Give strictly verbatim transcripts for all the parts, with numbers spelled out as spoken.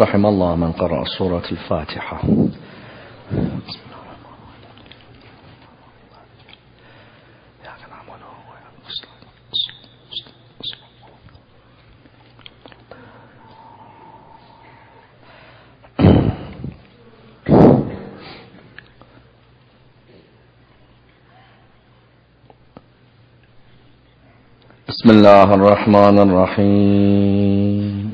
رحم الله من قرأ سورة الفاتحة. بسم الله الرحمن الرحيم.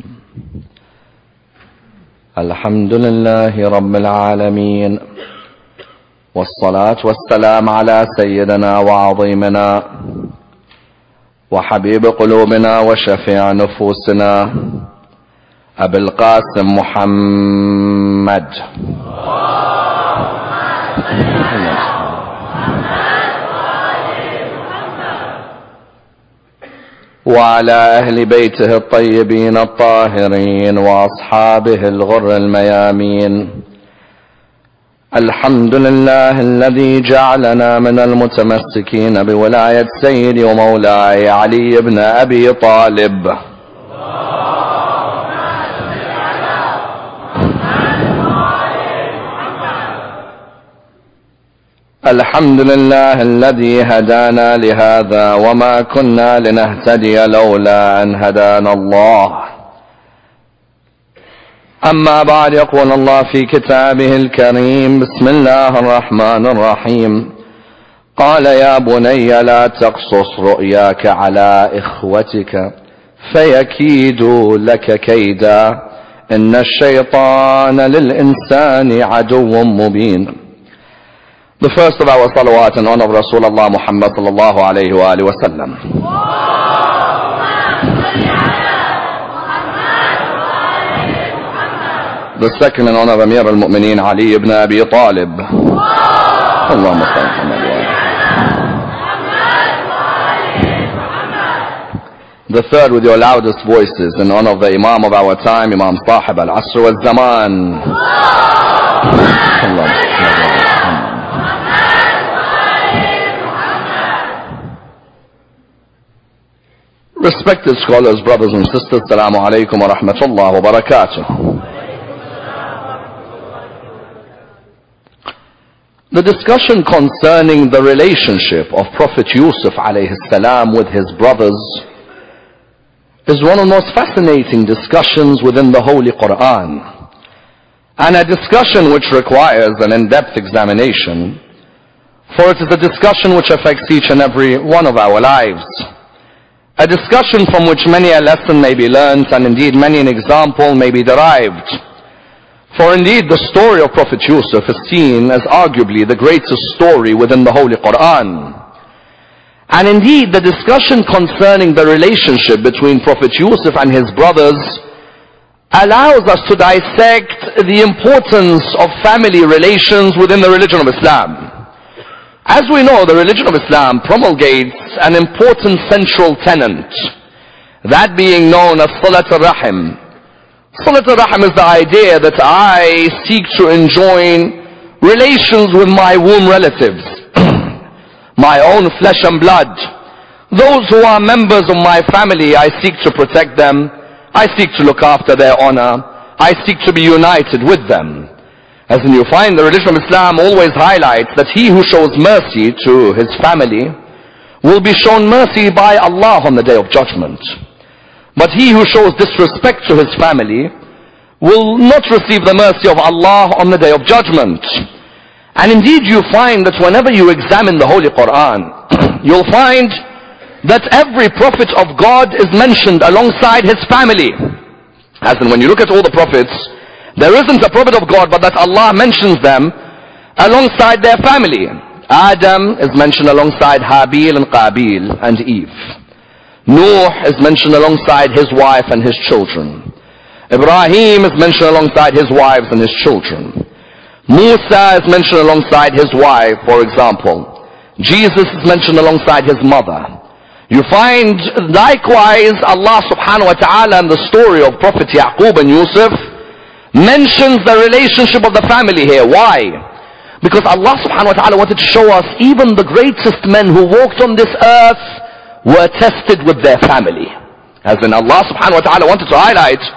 الحمد لله رب العالمين، والصلاة والسلام على سيدنا وعظيمنا وحبيب قلوبنا وشفيع نفوسنا أبي القاسم محمد وعلى أهل بيته الطيبين الطاهرين وأصحابه الغر الميامين. الحمد لله الذي جعلنا من المتمسكين بولاية سيدي ومولاي علي بن أبي طالب. الحمد لله الذي هدانا لهذا وما كنا لنهتدي لولا أن هدانا الله. أما بعد، يقول الله في كتابه الكريم: بسم الله الرحمن الرحيم. قال: يا بني لا تقصص رؤياك على إخوتك فيكيدوا لك كيدا إن الشيطان للإنسان عدو مبين. The first of our salawat in honor of Rasulullah Muhammad sallallahu alayhi wa alihi wa sallam. The second in honor of Amir al-Mu'mineen Ali ibn Abi Talib. Allahumma salli ala Muhammad. The third with your loudest voices in honor of the Imam of our time, Imam Sahib al-Asr wal-Zaman. Allahumma Respected scholars, brothers and sisters, Assalamu alaikum wa rahmatullah wa barakatuh. The discussion concerning the relationship of Prophet Yusuf alayhi salam with his brothers is one of the most fascinating discussions within the Holy Quran, and a discussion which requires an in-depth examination, for it is a discussion which affects each and every one of our lives. A discussion from which many a lesson may be learnt, and indeed many an example may be derived. For indeed the story of Prophet Yusuf is seen as arguably the greatest story within the Holy Quran. And indeed the discussion concerning the relationship between Prophet Yusuf and his brothers allows us to dissect the importance of family relations within the religion of Islam. As we know, the religion of Islam promulgates an important central tenet, that being known as Salat al-Rahim. Salat al-Rahim is the idea that I seek to enjoin relations with my womb relatives, my own flesh and blood. Those who are members of my family, I seek to protect them, I seek to look after their honor, I seek to be united with them. As in, you find the religion of Islam always highlights that he who shows mercy to his family will be shown mercy by Allah on the day of judgment. But he who shows disrespect to his family will not receive the mercy of Allah on the day of judgment. And indeed you find that whenever you examine the Holy Quran, you'll find that every prophet of God is mentioned alongside his family. As in, when you look at all the prophets, there isn't a prophet of God but that Allah mentions them alongside their family. Adam is mentioned alongside Habil and Qabil and Eve. Nuh is mentioned alongside his wife and his children. Ibrahim is mentioned alongside his wives and his children. Musa is mentioned alongside his wife, for example. Jesus is mentioned alongside his mother. You find likewise Allah subhanahu wa ta'ala in the story of Prophet Yaqub and Yusuf mentions the relationship of the family here. Why? Because Allah subhanahu wa ta'ala wanted to show us even the greatest men who walked on this earth were tested with their family. As in, Allah subhanahu wa ta'ala wanted to highlight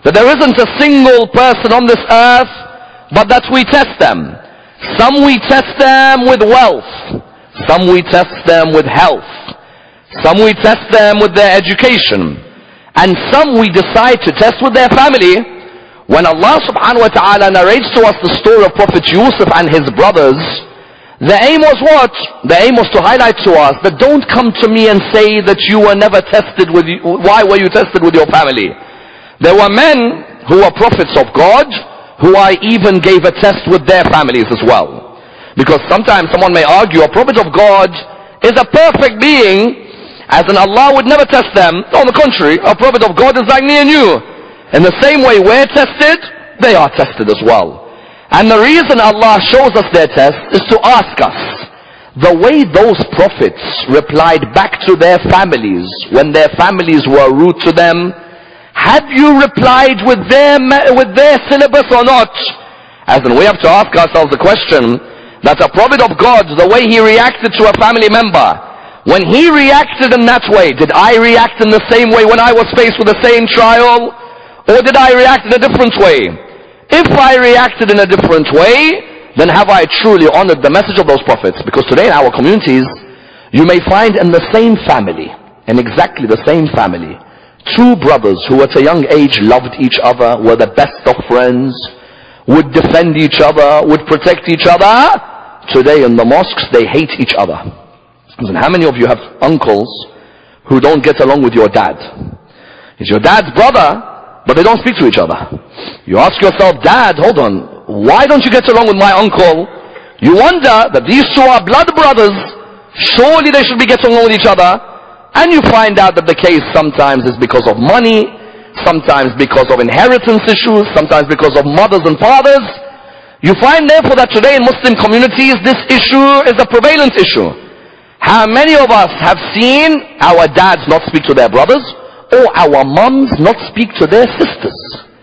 that there isn't a single person on this earth, but that we test them. Some we test them with wealth. Some we test them with health. Some we test them with their education. And some we decide to test with their family. When Allah subhanahu wa ta'ala narrates to us the story of Prophet Yusuf and his brothers, the aim was what? The aim was to highlight to us that don't come to me and say that you were never tested with you. Why were you tested with your family? There were men who were prophets of God, who I even gave a test with their families as well. Because sometimes someone may argue a prophet of God is a perfect being, as in Allah would never test them. On the contrary, a prophet of God is like me and you. In the same way we're tested, they are tested as well. And the reason Allah shows us their test is to ask us, the way those prophets replied back to their families when their families were rude to them, have you replied with them, with their syllabus or not? As in, we have to ask ourselves the question, that a prophet of God, the way he reacted to a family member, when he reacted in that way, did I react in the same way when I was faced with the same trial? Or did I react in a different way? If I reacted in a different way, then have I truly honored the message of those prophets? Because today in our communities, you may find in the same family, in exactly the same family, two brothers who at a young age loved each other, were the best of friends, would defend each other, would protect each other. Today in the mosques, they hate each other. And how many of you have uncles who don't get along with your dad? He's your dad's brother, but they don't speak to each other. You ask yourself, Dad, hold on, why don't you get along with my uncle? You wonder that these two are blood brothers. Surely they should be getting along with each other. And you find out that the case sometimes is because of money, sometimes because of inheritance issues, sometimes because of mothers and fathers. You find therefore that today in Muslim communities, this issue is a prevalent issue. How many of us have seen our dads not speak to their brothers, or our mums not speak to their sisters?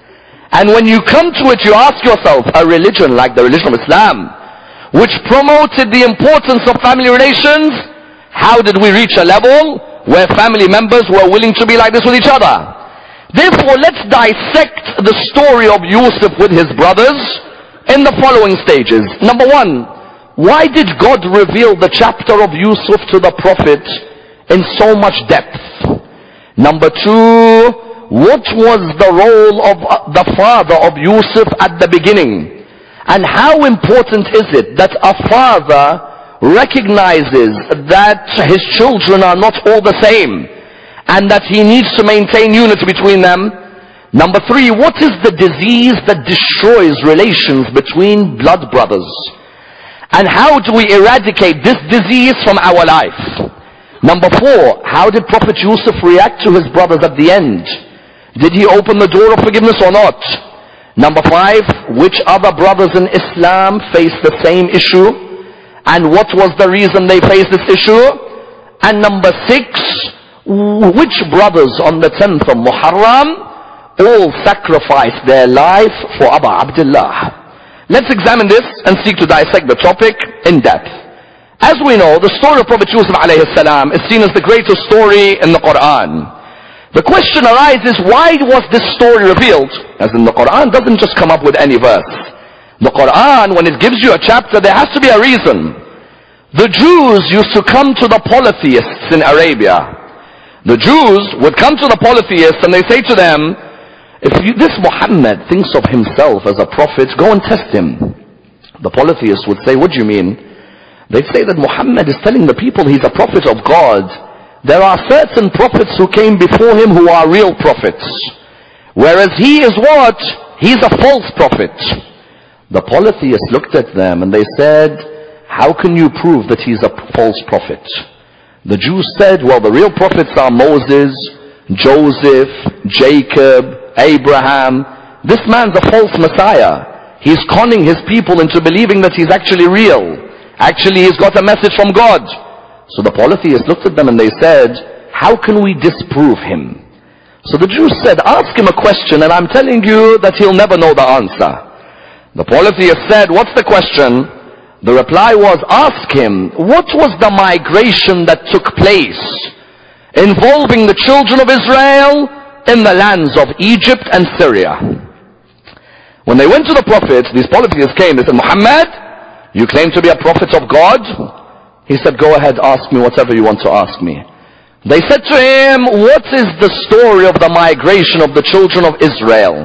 And when you come to it, you ask yourself, a religion like the religion of Islam, which promoted the importance of family relations, how did we reach a level where family members were willing to be like this with each other? Therefore, let's dissect the story of Yusuf with his brothers in the following stages. Number one, why did God reveal the chapter of Yusuf to the Prophet in so much depth? Number two, what was the role of the father of Yusuf at the beginning? And how important is it that a father recognizes that his children are not all the same, and that he needs to maintain unity between them? Number three, what is the disease that destroys relations between blood brothers? And how do we eradicate this disease from our life? Number four, how did Prophet Yusuf react to his brothers at the end? Did he open the door of forgiveness or not? Number five, which other brothers in Islam faced the same issue? And what was the reason they faced this issue? And number six, which brothers on the tenth of Muharram all sacrificed their life for Abu Abdullah? Let's examine this and seek to dissect the topic in depth. As we know, the story of Prophet Yusuf alayhi salam is seen as the greatest story in the Quran. The question arises, why was this story revealed? As in, the Quran doesn't just come up with any verse. The Quran, when it gives you a chapter, there has to be a reason. The Jews used to come to the polytheists in Arabia. The Jews would come to the polytheists and they say to them, if you, this Muhammad thinks of himself as a prophet, go and test him. The polytheists would say, what do you mean? They'd say that Muhammad is telling the people he's a prophet of God. There are certain prophets who came before him who are real prophets, whereas he is what? He's a false prophet. The polytheists looked at them and they said, how can you prove that he's a false prophet? The Jews said, well, the real prophets are Moses, Joseph, Jacob, Abraham. This man's a false Messiah. He's conning his people into believing that he's actually real. Actually, he's got a message from God. So the polytheists looked at them and they said, how can we disprove him? So the Jews said, ask him a question and I'm telling you that he'll never know the answer. The polytheists said, what's the question? The reply was, ask him, what was the migration that took place involving the children of Israel in the lands of Egypt and Syria. When they went to the Prophet, these polytheists came, they said, Muhammad, you claim to be a prophet of God? He said, go ahead, ask me whatever you want to ask me. They said to him, what is the story of the migration of the children of Israel?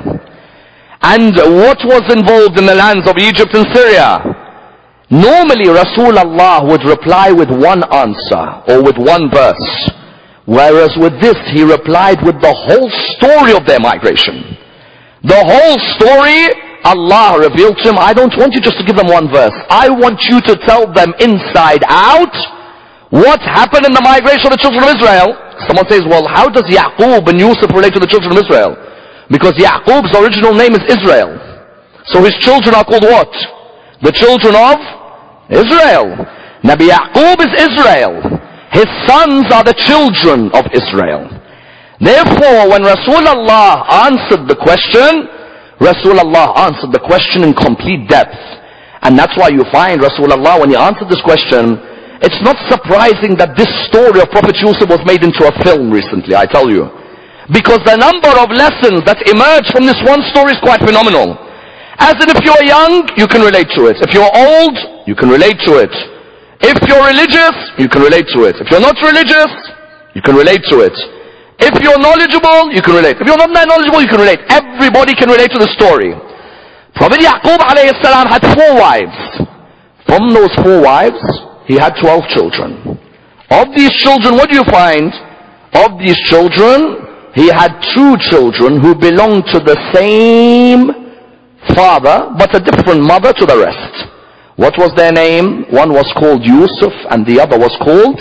And what was involved in the lands of Egypt and Syria? Normally Rasulullah would reply with one answer or with one verse. Whereas with this, he replied with the whole story of their migration. The whole story, Allah revealed to him, I don't want you just to give them one verse. I want you to tell them inside out what happened in the migration of the children of Israel. Someone says, well, how does Yaqub and Yusuf relate to the children of Israel? Because Yaqub's original name is Israel. So his children are called what? The children of Israel. Nabi Yaqub is Israel. His sons are the children of Israel. Therefore, when Rasulullah answered the question, Rasulullah answered the question in complete depth. And that's why you find Rasulullah, when he answered this question, it's not surprising that this story of Prophet Yusuf was made into a film recently, I tell you. Because the number of lessons that emerge from this one story is quite phenomenal. As in, if you're young, you can relate to it. If you're old, you can relate to it. If you're religious, you can relate to it. If you're not religious, you can relate to it. If you're knowledgeable, you can relate. If you're not that knowledgeable, you can relate. Everybody can relate to the story. Prophet Yaqub alayhi salam had four wives. From those four wives, he had twelve children. Of these children, what do you find? Of these children, he had two children who belonged to the same father, but a different mother to the rest. What was their name? One was called Yusuf and the other was called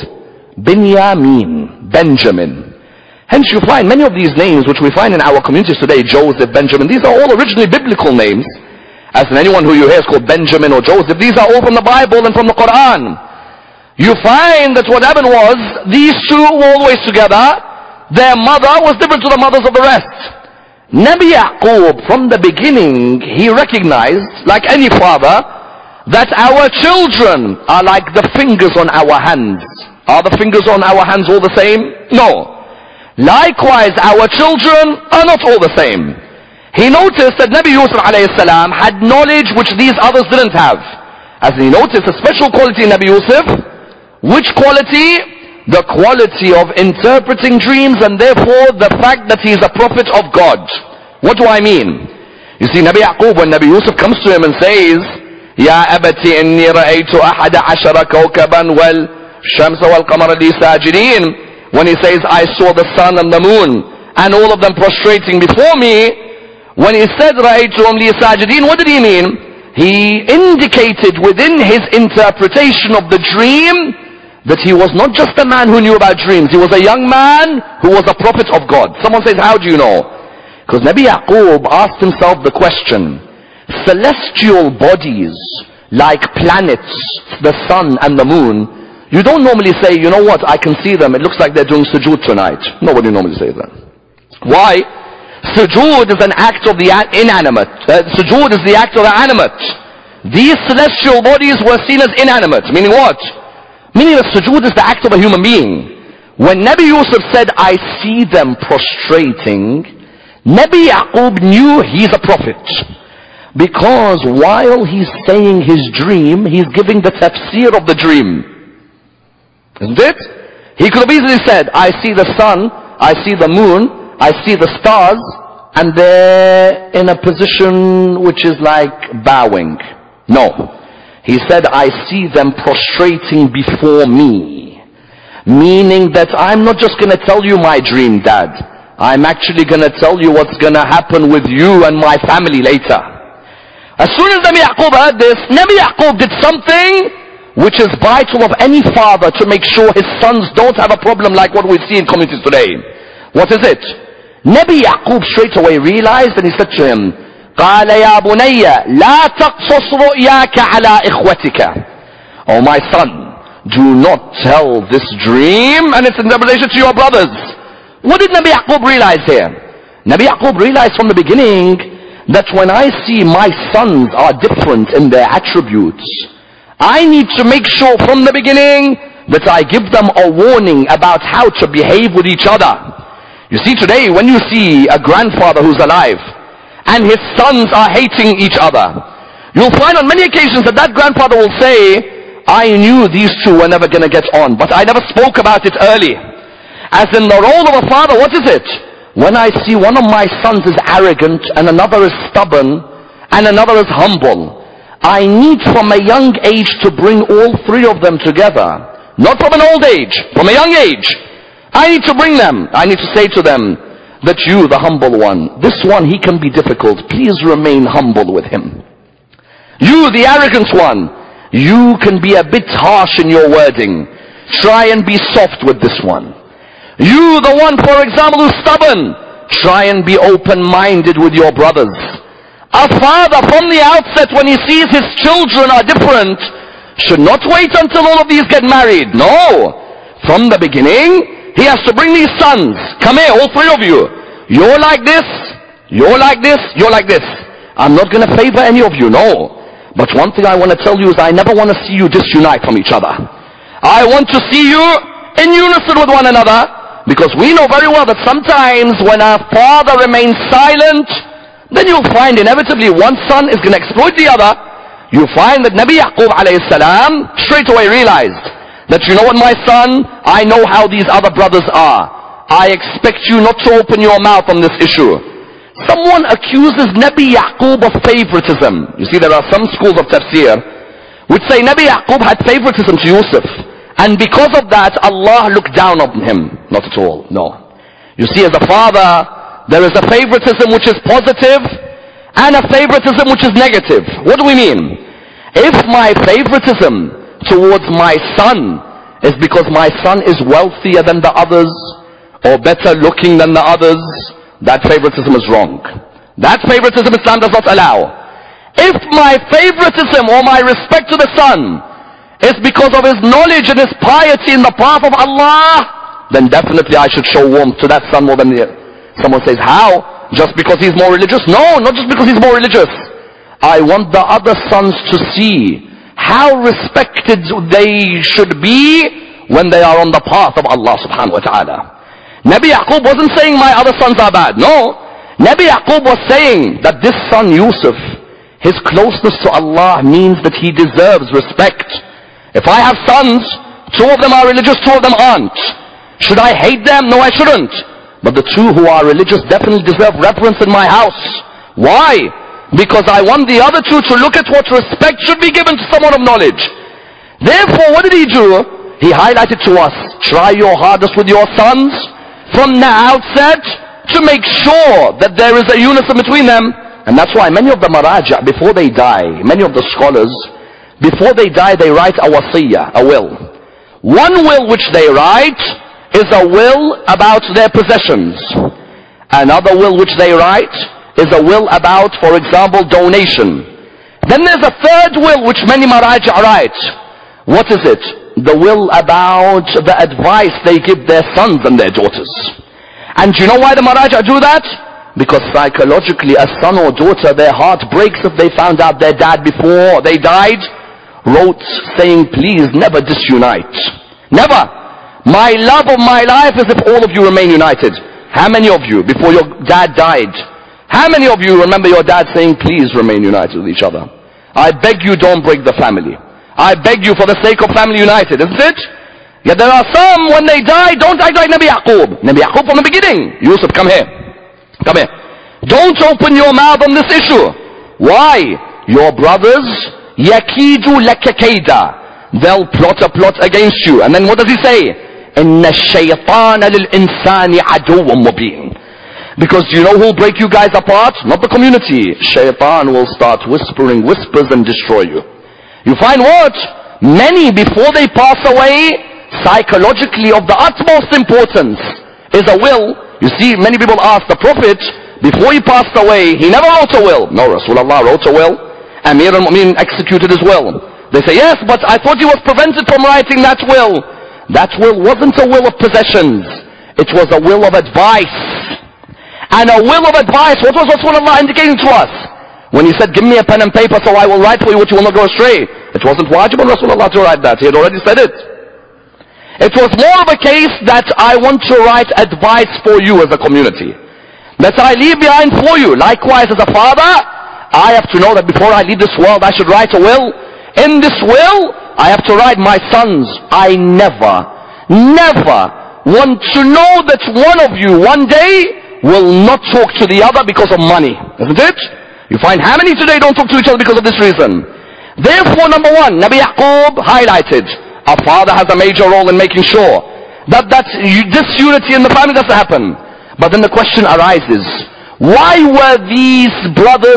Binyamin, Benjamin. Hence you find many of these names which we find in our communities today, Joseph, Benjamin, these are all originally biblical names. As in anyone who you hear is called Benjamin or Joseph, these are all from the Bible and from the Quran. You find that what happened was, these two were always together. Their mother was different to the mothers of the rest. Nabi Yaqub, from the beginning, he recognized, like any father, that our children are like the fingers on our hands. Are the fingers on our hands all the same? No. Likewise, our children are not all the same. He noticed that Nabi Yusuf alayhi salam had knowledge which these others didn't have. As he noticed a special quality in Nabi Yusuf. Which quality? The quality of interpreting dreams, and therefore the fact that he is a prophet of God. What do I mean? You see, Nabi Yaqub, when Nabi Yusuf comes to him and says, Ya abati inni ra'aytu ahada ashara kawkaban wal shamsa wal qamara li sajidin. When he says, I saw the sun and the moon and all of them prostrating before me. When he said ra'aytuhum li sajidin, what did he mean? He indicated within his interpretation of the dream that he was not just a man who knew about dreams. He was a young man who was a prophet of God. Someone says, how do you know? Because Nabi Yaqub asked himself the question, celestial bodies like planets, the sun and the moon, you don't normally say, you know what, I can see them, it looks like they're doing sujood tonight. Nobody normally says that. Why? Sujood is an act of the inanimate. Uh, sujood is the act of the animate. These celestial bodies were seen as inanimate. Meaning what? Meaning that sujood is the act of a human being. When Nabi Yusuf said, I see them prostrating, Nabi Yaqub knew he's a prophet. Because while he's saying his dream, he's giving the tafsir of the dream. Isn't it? He could have easily said, I see the sun, I see the moon, I see the stars, and they're in a position which is like bowing. No. He said, I see them prostrating before me. Meaning that I'm not just going to tell you my dream, Dad. I'm actually going to tell you what's going to happen with you and my family later. As soon as Nabi Yaqub heard this, Nabi Yaqub did something which is vital of any father to make sure his sons don't have a problem like what we see in communities today. What is it? Nabi Yaqub straight away realized, and he said to him, قال يا بني لا تقصص رؤياك على إخوتك. Oh my son, do not tell this dream and its interpretation to your brothers. What did Nabi Yaqub realize here? Nabi Yaqub realized from the beginning that when I see my sons are different in their attributes, I need to make sure from the beginning that I give them a warning about how to behave with each other. You see today, when you see a grandfather who's alive and his sons are hating each other, you'll find on many occasions that that grandfather will say, I knew these two were never going to get on, but I never spoke about it early. As in the role of a father, what is it? When I see one of my sons is arrogant and another is stubborn and another is humble, I need from a young age to bring all three of them together. Not from an old age, from a young age. I need to bring them. I need to say to them that you, the humble one, this one, he can be difficult. Please remain humble with him. You, the arrogant one, you can be a bit harsh in your wording. Try and be soft with this one. You, the one, for example, who's stubborn, try and be open-minded with your brothers. A father from the outset, when he sees his children are different, should not wait until all of these get married. No. From the beginning, he has to bring these sons. Come here, all three of you. You're like this, you're like this, you're like this. I'm not going to favor any of you, no. But one thing I want to tell you is I never want to see you disunite from each other. I want to see you in unison with one another, because we know very well that sometimes when a father remains silent, then you'll find inevitably one son is going to exploit the other. You find that Nabi Yaqub alayhi salam straight away realized that, you know what, my son, I know how these other brothers are. I expect you not to open your mouth on this issue. Someone accuses Nabi Yaqub of favoritism. You see, there are some schools of tafsir which say Nabi Yaqub had favoritism to Yusuf, and because of that Allah looked down on him. Not at all, no. You see, as a father, there is a favoritism which is positive and a favoritism which is negative. What do we mean? If my favoritism towards my son is because my son is wealthier than the others or better looking than the others, that favoritism is wrong. That favoritism Islam does not allow. If my favoritism or my respect to the son is because of his knowledge and his piety in the path of Allah, then definitely I should show warmth to that son more than the other. Someone says, how? Just because he's more religious? No, not just because he's more religious. I want the other sons to see how respected they should be when they are on the path of Allah subhanahu wa ta'ala. Nabi Yaqub wasn't saying my other sons are bad. No. Nabi Yaqub was saying that this son Yusuf, his closeness to Allah means that he deserves respect. If I have sons, two of them are religious, two of them aren't. Should I hate them? No, I shouldn't. But the two who are religious definitely deserve reverence in my house. Why? Because I want the other two to look at what respect should be given to someone of knowledge. Therefore, what did he do? He highlighted to us, try your hardest with your sons from the outset to make sure that there is a unison between them. And that's why many of the maraja, before they die, many of the scholars, before they die, they write a wasiyah, a will. One will which they write is a will about their possessions. Another will which they write is a will about, for example, donation. Then there's a third will which many maraja write. What is it? The will about the advice they give their sons and their daughters. And do you know why the maraja do that? Because psychologically a son or daughter, their heart breaks if they found out their dad before they died wrote saying, please never disunite. Never. My love of my life is if all of you remain united. How many of you, before your dad died, how many of you remember your dad saying, please remain united with each other? I beg you, don't break the family. I beg you for the sake of family united, isn't it? Yet there are some, when they die, don't act like Nabi Yaqub. Nabi Yaqub from the beginning. Yusuf, come here. Come here. Don't open your mouth on this issue. Why? Your brothers, yakidu laka kaida. They'll plot a plot against you. And then what does he say? Inna shaytana lil insani aduwwun mubin. Because you know who'll break you guys apart? Not the community. Shaytan will start whispering whispers and destroy you. You find what? Many, before they pass away, psychologically of the utmost importance is a will. You see, many people ask the Prophet, before he passed away, he never wrote a will. No, Rasulullah wrote a will. Amir al-Mu'min executed his will. They say, yes, but I thought he was prevented from writing that will. That will wasn't a will of possessions. It was a will of advice. And a will of advice, what was Rasulullah indicating to us? When he said, give me a pen and paper so I will write for you what you will not go astray. It wasn't wajib on Rasulullah to write that. He had already said it. It was more of a case that I want to write advice for you as a community, that I leave behind for you. Likewise, as a father, I have to know that before I leave this world, I should write a will. In this will, I have to write, my sons, I never, never want to know that one of you one day will not talk to the other because of money. Isn't it? You find how many today don't talk to each other because of this reason? Therefore, number one, Nabi Yaqub highlighted, a father has a major role in making sure that that disunity in the family doesn't happen. But then the question arises, why were these brothers,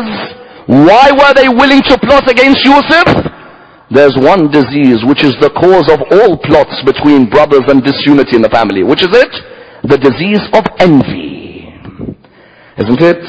why were they willing to plot against Yusuf? There's one disease which is the cause of all plots between brothers and disunity in the family. Which is it? The disease of envy. Isn't it?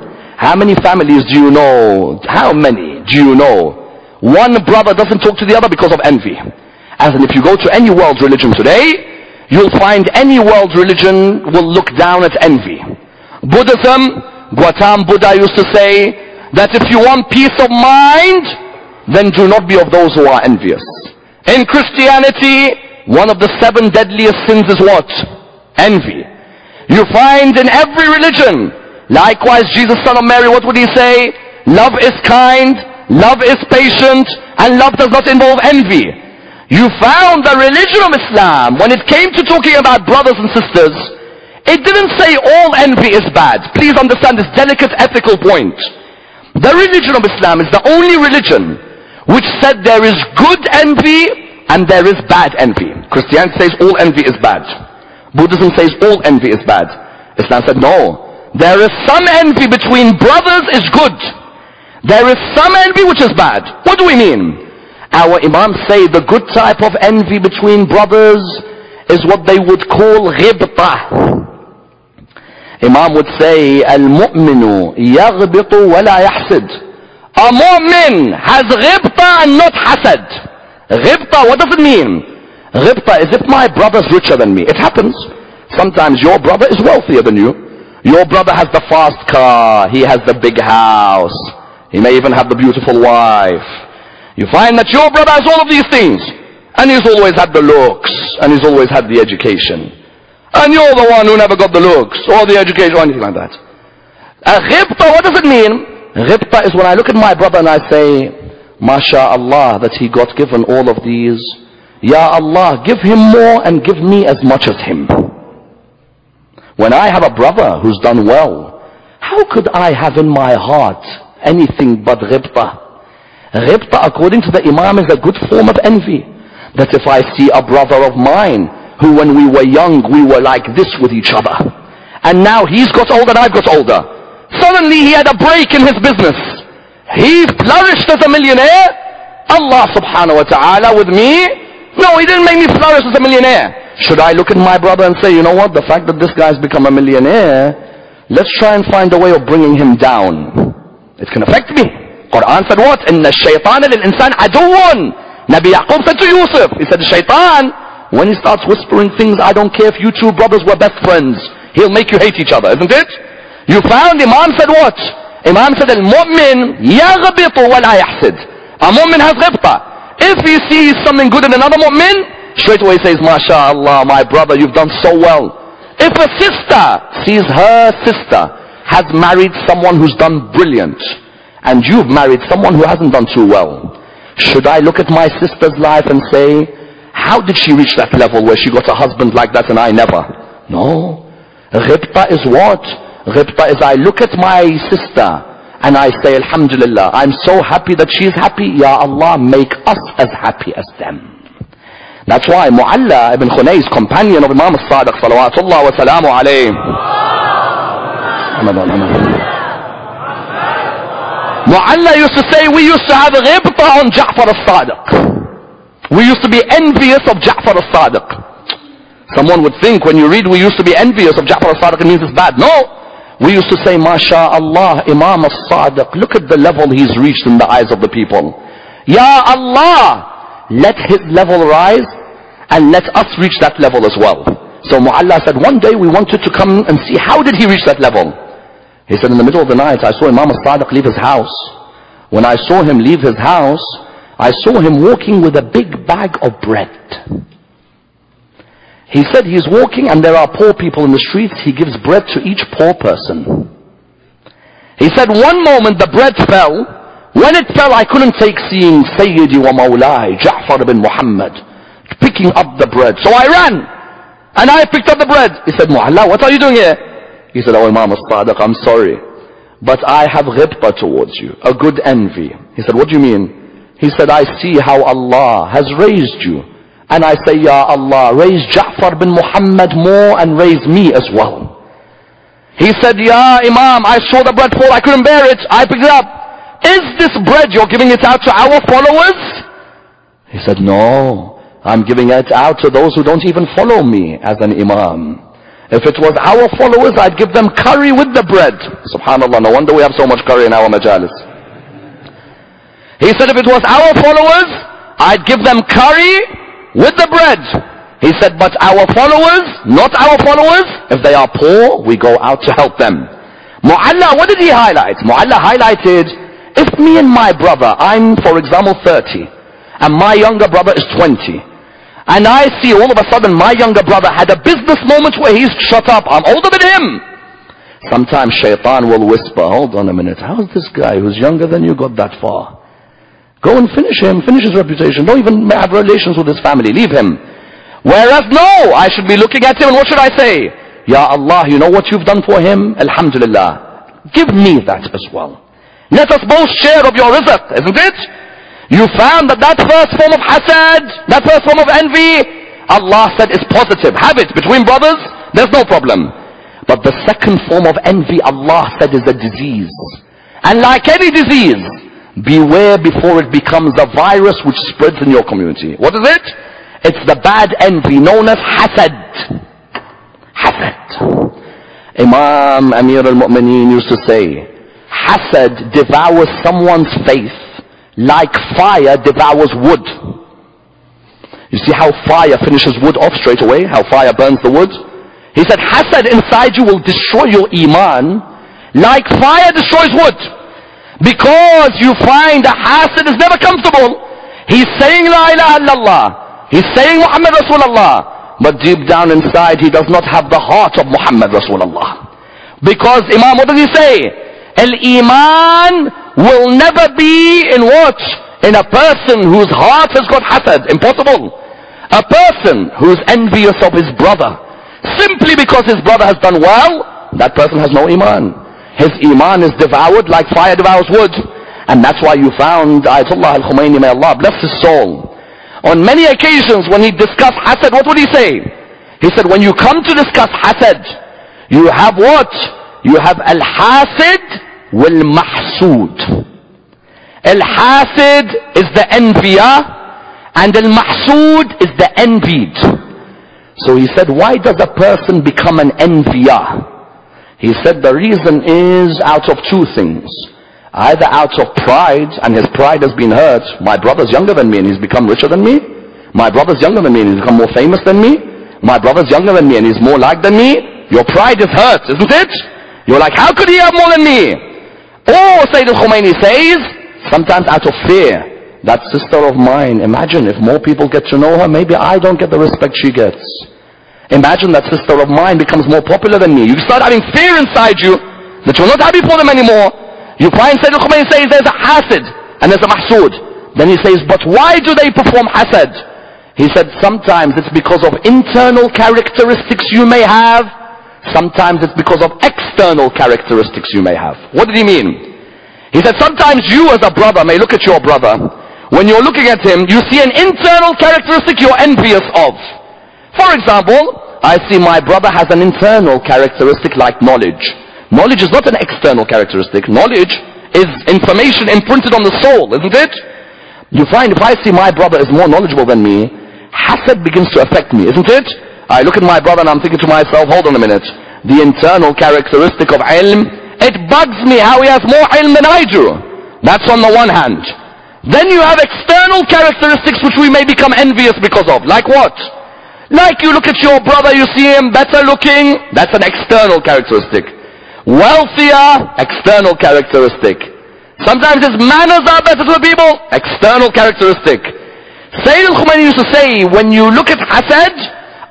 How many families do you know? How many do you know? One brother doesn't talk to the other because of envy. As in, if you go to any world religion today, you'll find any world religion will look down at envy. Buddhism, Gautam Buddha used to say that if you want peace of mind, then do not be of those who are envious. In Christianity, one of the seven deadliest sins is what? Envy. You find in every religion, likewise Jesus son of Mary, what would he say? Love is kind, love is patient, and love does not involve envy. You found the religion of Islam, when it came to talking about brothers and sisters, it didn't say all envy is bad. Please understand this delicate ethical point. The religion of Islam is the only religion which said there is good envy and there is bad envy. Christianity says all envy is bad. Buddhism says all envy is bad. Islam said no. There is some envy between brothers is good. There is some envy which is bad. What do we mean? Our Imams say the good type of envy between brothers is what they would call ghibta. Imam would say, al-mu'minu yaghbitu wa la yahsid. A mu'min has ghibta and not hasad. Ghibta, what does it mean? Ghibta is if my brother's richer than me. It happens. Sometimes your brother is wealthier than you. Your brother has the fast car. He has the big house. He may even have the beautiful wife. You find that your brother has all of these things. And he's always had the looks. And he's always had the education. And you're the one who never got the looks or the education or anything like that. A ghibta, what does it mean? Ghibta is when I look at my brother and I say, MashaAllah, that he got given all of these. Ya Allah, give him more and give me as much as him. When I have a brother who's done well, how could I have in my heart anything but ghibta? Ghibta, according to the Imam, is a good form of envy. That if I see a brother of mine, who when we were young, we were like this with each other. And now he's got older and I've got older. Suddenly he had a break in his business. He flourished as a millionaire. Allah subhanahu wa ta'ala with me? No, he didn't make me flourish as a millionaire. Should I look at my brother and say, you know what, the fact that this guy's become a millionaire, let's try and find a way of bringing him down. It can affect me. Quran said what? Inna shaytan lil-insan aduwwun. Nabi Yaqub said to Yusuf, he said, shaitan, when he starts whispering things, I don't care if you two brothers were best friends, he'll make you hate each other, isn't it? You found Imam said what? Imam said, al-mu'min yaghbitu wa la yahsid. A mu'min has ghibta. If he sees something good in another mu'min, straight away says, MashaAllah, my brother, you've done so well. If a sister sees her sister has married someone who's done brilliant, and you've married someone who hasn't done too well, should I look at my sister's life and say, how did she reach that level where she got a husband like that and I never? No. Ghibta is what? Ghibta is I look at my sister and I say, Alhamdulillah, I'm so happy that she's happy. Ya Allah, make us as happy as them. That's why Mu'alla ibn Khunais, companion of Imam al-Sadiq, salawatullah wa salamu alayhi. Mu'alla used to say, we used to have a ghibta on Ja'far al-Sadiq. We used to be envious of Ja'far al-Sadiq. Someone would think when you read we used to be envious of Ja'far al-Sadiq, it means it's bad. No. We used to say, MashaAllah, Imam al-Sadiq, look at the level he's reached in the eyes of the people. Ya Allah, let his level rise and let us reach that level as well. So Mu'alla said, one day we wanted to come and see how did he reach that level. He said, in the middle of the night, I saw Imam al-Sadiq leave his house. When I saw him leave his house, I saw him walking with a big bag of bread. He said he's walking and there are poor people in the streets. He gives bread to each poor person. He said one moment the bread fell. When it fell, I couldn't take seeing Sayyidi wa Mawlai, Ja'far ibn Muhammad, picking up the bread. So I ran and I picked up the bread. He said, Mu'alla, what are you doing here? He said, oh Imam as-Sadiq, I'm sorry, but I have ghibba towards you, a good envy. He said, what do you mean? He said, I see how Allah has raised you. And I say, Ya Allah, raise Ja'far bin Muhammad more and raise me as well. He said, Ya Imam, I saw the bread fall, I couldn't bear it, I picked it up. Is this bread you're giving it out to our followers? He said, no, I'm giving it out to those who don't even follow me as an Imam. If it was our followers, I'd give them curry with the bread. Subhanallah, no wonder we have so much curry in our majalis. He said, if it was our followers, I'd give them curry with the bread. He said, but our followers, not our followers, if they are poor, we go out to help them. Mu'alla, what did he highlight? Mu'alla highlighted, if me and my brother, I'm for example thirty, and my younger brother is twenty, and I see all of a sudden my younger brother had a business moment where he's shut up, I'm older than him. Sometimes shaitan will whisper, hold on a minute, how's this guy who's younger than you got that far? Go and finish him, finish his reputation, don't even have relations with his family, leave him. Whereas no, I should be looking at him and what should I say? Ya Allah, you know what you've done for him? Alhamdulillah. Give me that as well. Let us both share of your rizq, isn't it? You found that that first form of hasad, that first form of envy, Allah said is positive. Have it between brothers, there's no problem. But the second form of envy, Allah said, is a disease. And like any disease, beware before it becomes a virus which spreads in your community. What is it? It's the bad envy known as hasad. Hasad. Imam Amir al-Mu'mineen used to say, hasad devours someone's faith like fire devours wood. You see how fire finishes wood off straight away? How fire burns the wood? He said hasad inside you will destroy your iman like fire destroys wood. Because you find a hasad is never comfortable. He's saying La ilaha illallah. He's saying Muhammad Rasulullah. But deep down inside he does not have the heart of Muhammad Rasulullah. Because Imam, what does he say? Al-Iman will never be in what? In a person whose heart has got hasad. Impossible. A person who's envious of his brother simply because his brother has done well, that person has no Iman. His Iman is devoured like fire devours wood. And that's why you found Ayatollah al-Khumaini, may Allah bless his soul, on many occasions when he discussed hasad, what would he say? He said, when you come to discuss hasad, you have what? You have al-hasid wal-mahsood. Al-hasid is the envier and al-mahsood is the envied. So he said, why does a person become an envier? He said the reason is out of two things. Either out of pride, and his pride has been hurt. My brother's younger than me and he's become richer than me. My brother's younger than me and he's become more famous than me. My brother's younger than me and he's more liked than me. Your pride is hurt, isn't it? You're like, how could he have more than me? Or Sayyid al-Khumaini says, sometimes out of fear, that sister of mine, imagine if more people get to know her, maybe I don't get the respect she gets. Imagine that sister of mine becomes more popular than me. You start having fear inside you that you're not happy for them anymore. You find Sayyid al-Khumaini says there's a hasid and there's a mahsood. Then he says, but why do they perform hasad? He said sometimes it's because of internal characteristics you may have. Sometimes it's because of external characteristics you may have. What did he mean? He said sometimes you as a brother may look at your brother. When you're looking at him, you see an internal characteristic you're envious of. For example, I see my brother has an internal characteristic like knowledge. Knowledge is not an external characteristic. Knowledge is information imprinted on the soul, isn't it? You find if I see my brother is more knowledgeable than me, hasad begins to affect me, isn't it? I look at my brother and I'm thinking to myself, hold on a minute. The internal characteristic of ilm, it bugs me how he has more ilm than I do. That's on the one hand. Then you have external characteristics which we may become envious because of. Like what? Like you look at your brother, you see him better looking, that's an external characteristic. Wealthier, external characteristic. Sometimes his manners are better to the people, external characteristic. Sayyid al-Khumaini used to say, when you look at hasad,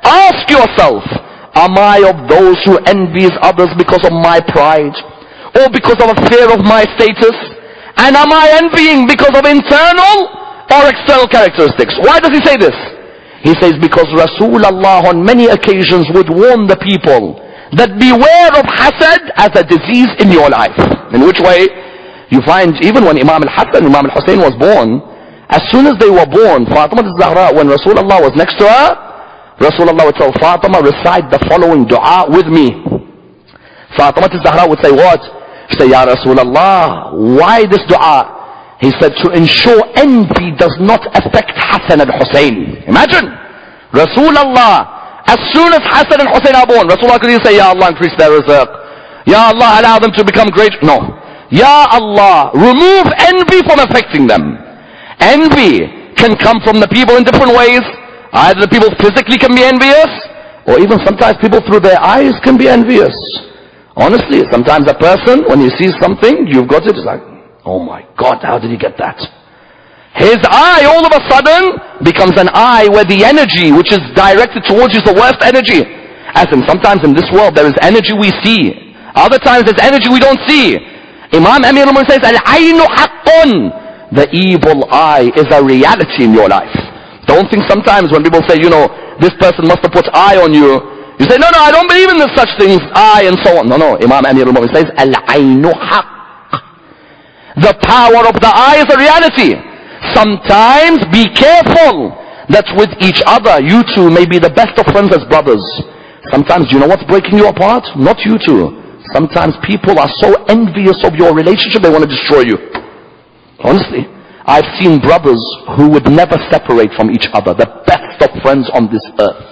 Ask yourself, am I of those who envies others because of my pride? Or because of a fear of my status? And am I envying because of internal or external characteristics? Why does he say this? He says because Rasulullah on many occasions would warn the people that beware of hasad as a disease in your life. In which way? You find even when Imam al-Hassan, Imam al-Hussein was born, as soon as they were born, Fatima al-Zahra, when Rasulullah was next to her, Rasulullah would tell Fatima, recite the following dua with me. Fatima al-Zahra would say what? She'd say, Ya Rasulullah, why this dua? He said, to ensure envy does not affect Hassan and Hussein. Imagine, Rasulullah, as soon as Hassan and Hussein are born, Rasulullah could say, Ya Allah, increase their rizq. Ya Allah, allow them to become great. No. Ya Allah, remove envy from affecting them. Envy can come from the people in different ways. Either the people physically can be envious, or even sometimes people through their eyes can be envious. Honestly, sometimes a person, when he sees something, you've got it, it's like, oh my God, how did he get that? His eye all of a sudden becomes an eye where the energy which is directed towards you is the worst energy. As in, sometimes in this world there is energy we see. Other times there's energy we don't see. Imam Amir al-Mu'minin says, Al-Aynu haqqun. The evil eye is a reality in your life. Don't think sometimes when people say, you know, this person must have put eye on you. You say, no, no, I don't believe in this such things, eye and so on. No, no, Imam Amir al-Mu'minin says, Al-Aynu haqq. The power of the eye is a reality. Sometimes be careful that with each other, you two may be the best of friends as brothers. Sometimes, do you know what's breaking you apart? Not you two. Sometimes people are so envious of your relationship, they want to destroy you. Honestly, I've seen brothers who would never separate from each other, the best of friends on this earth.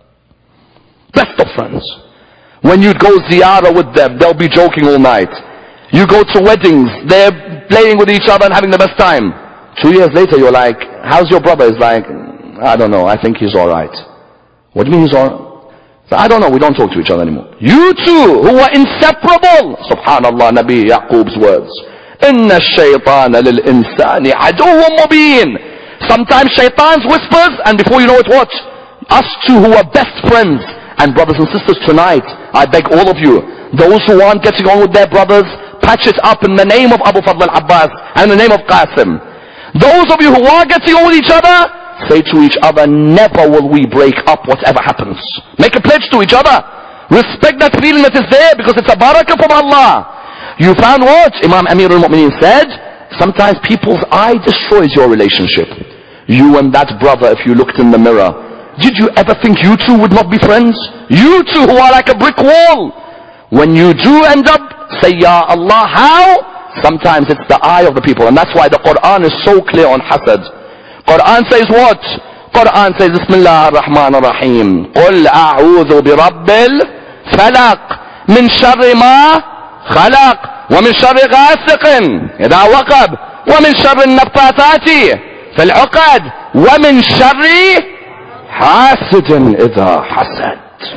Best of friends. When you'd go ziyarah with them, they'll be joking all night. You go to weddings, they're playing with each other and having the best time. Two years later, you're like, how's your brother? He's like, I don't know, I think he's alright. What do you mean he's alright? I don't know, we don't talk to each other anymore. You two, who are inseparable. Subhanallah, Nabi Yaqub's words. Inna shaytana lil insani aduwwun mubin. Sometimes shaitans whispers, and before you know it, what? Us two who are best friends. And brothers and sisters, tonight, I beg all of you, those who aren't getting on with their brothers, patch it up in the name of Abu Fadl al-Abbas and in the name of Qasim. Those of you who are getting on with each other, say to each other, never will we break up whatever happens. Make a pledge to each other. Respect that feeling that is there, because it's a barakah from Allah. You found what? Imam Amir al-Mu'minin said, sometimes people's eye destroys your relationship. You and that brother, if you looked in the mirror, did you ever think you two would not be friends? You two who are like a brick wall. When you do end up, say, Ya Allah, how? Sometimes it's the eye of the people. And that's why the Quran is so clear on hasad. Quran says what? Quran says, Bismillah ar-Rahman ar-Rahim. قُلْ أَعُوذُ بِرَبِّ الْفَلَقِ مِنْ شَرِّ مَا خَلَقْ وَمِنْ شَرِّ غَاسِقٍ إِذَا وَقَبْ وَمِنْ شَرِّ النَّفَّاثَاتِ فِي الْعُقَدِ وَمِنْ شَرِّ حاسد إذا حسد.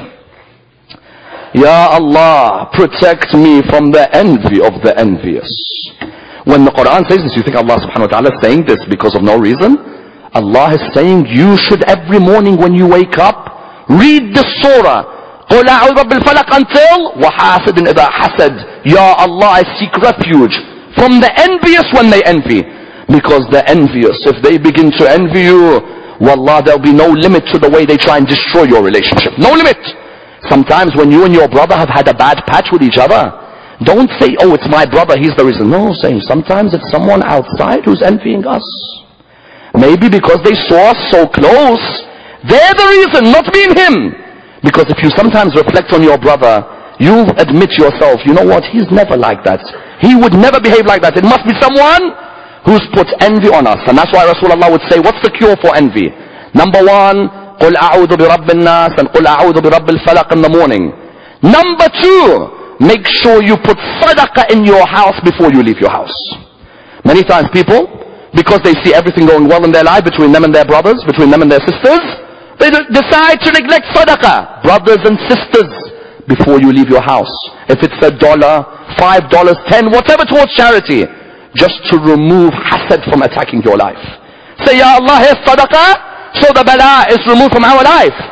Ya Allah, protect me from the envy of the envious. When the Quran says this, you think Allah subhanahu wa ta'ala is saying this because of no reason? Allah is saying you should every morning when you wake up, read the surah. قُلْ أَعُوذُ بِرَبِّ الْفَلَقِ until وَحَاسِدٍ إِذَا حَسَدٍ. Ya Allah, I seek refuge from the envious when they envy. Because the envious, if they begin to envy you, wallah, there'll be no limit to the way they try and destroy your relationship. No limit. Sometimes when you and your brother have had a bad patch with each other, don't say, oh, it's my brother, he's the reason. No, say, sometimes it's someone outside who's envying us. Maybe because they saw us so close, they're the reason, not me and him. Because if you sometimes reflect on your brother, you admit yourself, you know what, he's never like that. He would never behave like that. It must be someone who's put envy on us. And that's why Rasulullah would say, what's the cure for envy? Number one, قُلْ أَعُوذُ بِرَبِّ النَّاسِ and قُلْ أَعُوذُ بِرَبِّ الْفَلَقِ in the morning. Number two, make sure you put sadaqah in your house before you leave your house. Many times people, because they see everything going well in their life, between them and their brothers, between them and their sisters, they decide to neglect sadaqah. Brothers and sisters, before you leave your house. If it's a dollar, five dollars, ten, whatever towards charity, just to remove hasad from attacking your life. Say, Ya Allah, here's sadaqah, so the bala is removed from our life.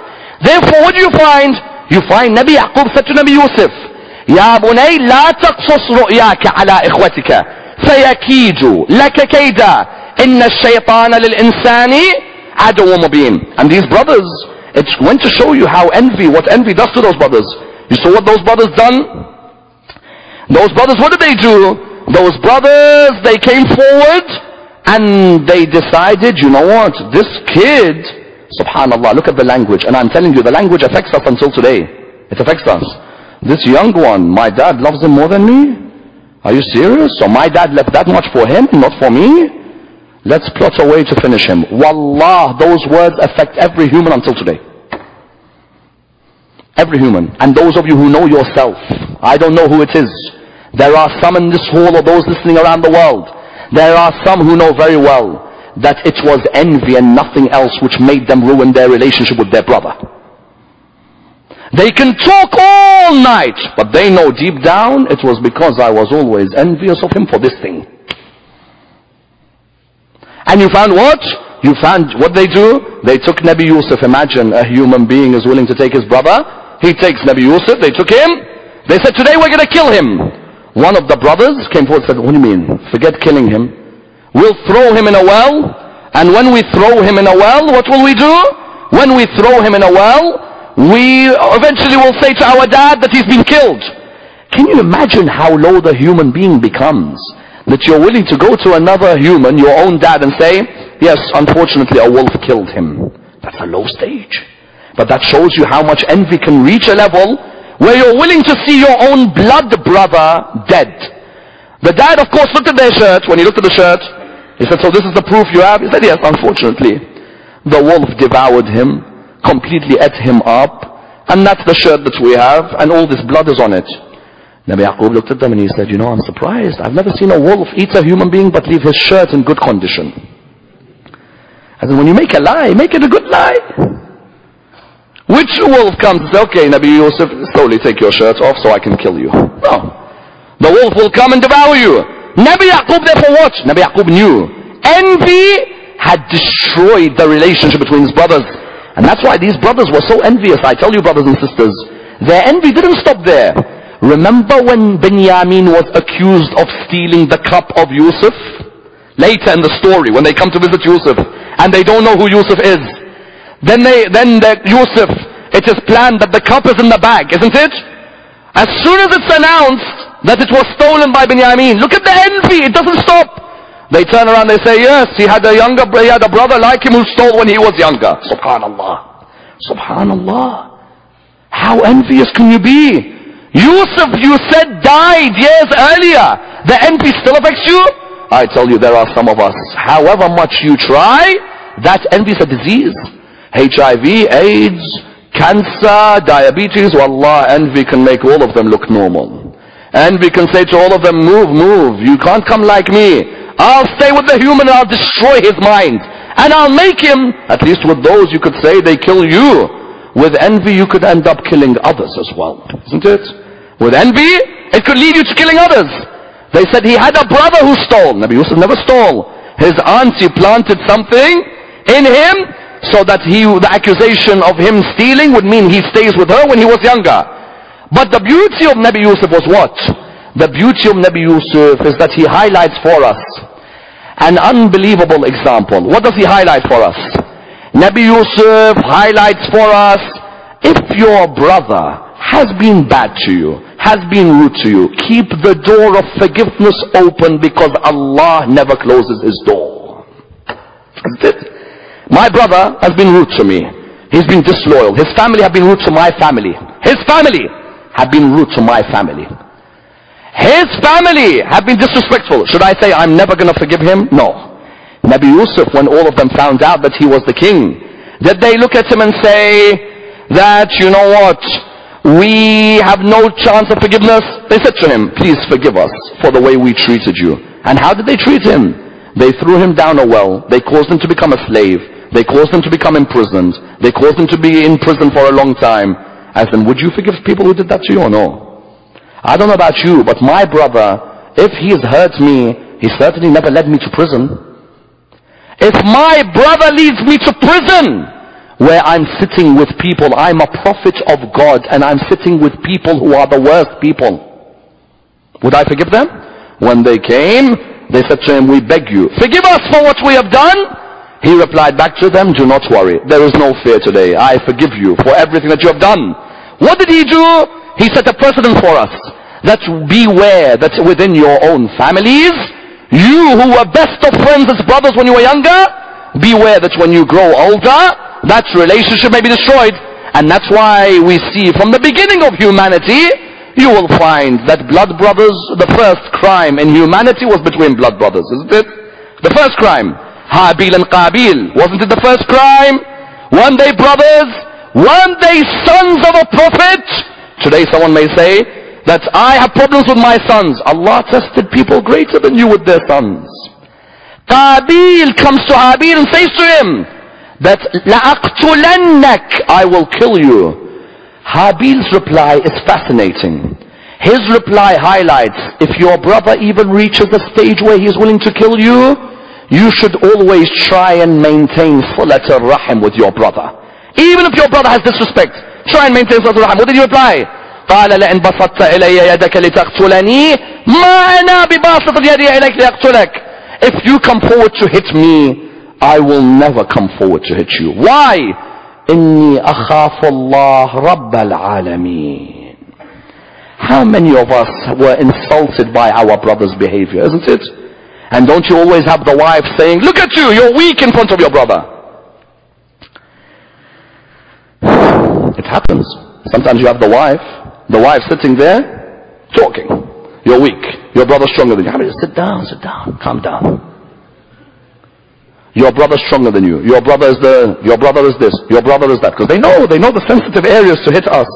Therefore, what do you find? You find Nabi Yaqub said to Nabi Yusuf, يا بني لا تقصص رؤياك على إخوتك فيكيدوا لك كيدا إن الشيطان للإنسان عدو مبين. And these brothers, it's going to show you how envy, what envy does to those brothers. You saw what those brothers done? Those brothers, what did they do? Those brothers, they came forward and they decided, you know what, this kid, subhanallah, look at the language. And I'm telling you, the language affects us until today. It affects us. This young one, my dad loves him more than me? Are you serious? So my dad left that much for him, not for me? Let's plot a way to finish him. Wallah, those words affect every human until today. Every human. And those of you who know yourself, I don't know who it is. There are some in this hall or those listening around the world. There are some who know very well that it was envy and nothing else which made them ruin their relationship with their brother. They can talk all night, but they know deep down it was because I was always envious of him for this thing. And you found what? You found what they do? They took Nabi Yusuf. Imagine a human being is willing to take his brother. He takes Nabi Yusuf. They took him. They said, today we're going to kill him. One of the brothers came forward and said, what do you mean? Forget killing him. We'll throw him in a well. And when we throw him in a well, what will we do? When we throw him in a well, we eventually will say to our dad that he's been killed. Can you imagine how low the human being becomes? That you're willing to go to another human, your own dad, and say, yes, unfortunately a wolf killed him. That's a low stage. But that shows you how much envy can reach a level where you're willing to see your own blood brother dead. The dad, of course, looked at their shirt. When he looked at the shirt, he said, so this is the proof you have? He said, yes, unfortunately. The wolf devoured him, completely ate him up, and that's the shirt that we have, and all this blood is on it. Nabi Yaqub looked at them and he said, you know, I'm surprised. I've never seen a wolf eat a human being but leave his shirt in good condition. And then when you make a lie, make it a good lie. Which wolf comes and says, okay, Nabi Yusuf, slowly take your shirt off so I can kill you? No. The wolf will come and devour you. Nabi Yaqub therefore what? Nabi Yaqub knew. Envy had destroyed the relationship between his brothers. And that's why these brothers were so envious. I tell you, brothers and sisters, their envy didn't stop there. Remember when Binyamin was accused of stealing the cup of Yusuf? Later in the story, when they come to visit Yusuf, and they don't know who Yusuf is. Then they, then the Yusuf, it is planned that the cup is in the bag, isn't it? As soon as it's announced that it was stolen by Binyamin, look at the envy, it doesn't stop. They turn around, they say, yes, he had a younger, he had a brother like him who stole when he was younger. Subhanallah. Subhanallah. How envious can you be? Yusuf, you said, died years earlier. The envy still affects you? I tell you, there are some of us, however much you try, that envy is a disease. H I V, AIDS, cancer, diabetes, wallah, envy can make all of them look normal. Envy can say to all of them, move, move, you can't come like me. I'll stay with the human and I'll destroy his mind. And I'll make him, at least with those you could say they kill you. With envy you could end up killing others as well, isn't it? With envy, it could lead you to killing others. They said he had a brother who stole. Nabi Yusuf never stole. His auntie planted something in him so that he, the accusation of him stealing would mean he stays with her when he was younger. But the beauty of Nabi Yusuf was what? The beauty of Nabi Yusuf is that he highlights for us an unbelievable example. What does he highlight for us? Nabi Yusuf highlights for us, if your brother has been bad to you, has been rude to you, keep the door of forgiveness open because Allah never closes his door. That's it. My brother has been rude to me. He's been disloyal. His family have been rude to my family. His family have been rude to my family. His family have been disrespectful. Should I say I'm never going to forgive him? No. Nabi Yusuf, when all of them found out that he was the king, did they look at him and say that, you know what, we have no chance of forgiveness? They said to him, please forgive us for the way we treated you. And how did they treat him? They threw him down a well. They caused him to become a slave. They caused him to become imprisoned. They caused him to be in prison for a long time. I said, would you forgive people who did that to you or no? I don't know about you, but my brother, if he has hurt me, he certainly never led me to prison. If my brother leads me to prison, where I'm sitting with people. I'm a prophet of God and I'm sitting with people who are the worst people. Would I forgive them? When they came, they said to him, we beg you, forgive us for what we have done. He replied back to them, do not worry. There is no fear today. I forgive you for everything that you have done. What did he do? He set a precedent for us. That beware that within your own families, you who were best of friends as brothers when you were younger, beware that when you grow older, that relationship may be destroyed. And that's why we see from the beginning of humanity, you will find that blood brothers, the first crime in humanity was between blood brothers, isn't it? The first crime, Habil and Qabil, wasn't it the first crime? One day brothers, one day sons of a prophet. Today someone may say that I have problems with my sons. Allah tested people greater than you with their sons. Qabil comes to Habil and says to him that لَأَقْتُلَنَّكَ, I will kill you. Habil's reply is fascinating. His reply highlights, if your brother even reaches a stage where he is willing to kill you, you should always try and maintain صِلَةَ الرَّحِمِ with your brother. Even if your brother has disrespect, try and maintain صِلَةَ الرَّحِمِ. What did he reply? قال لئن بسطت إلي يدك لتقتلني ما أنا بباسط يدي إليك لأقتلك. If you come forward to hit me, I will never come forward to hit you. Why? إني أخاف الله رب العالمين. How many of us were insulted by our brother's behavior, isn't it? And don't you always have the wife saying, look at you, you're weak in front of your brother. It happens. Sometimes you have the wife, the wife sitting there, talking. You're weak. Your brother's stronger than you. How many? Sit down, sit down, calm down. Your brother's stronger than you. Your brother is the, your brother is this, your brother is that. Because they know, they know the sensitive areas to hit us.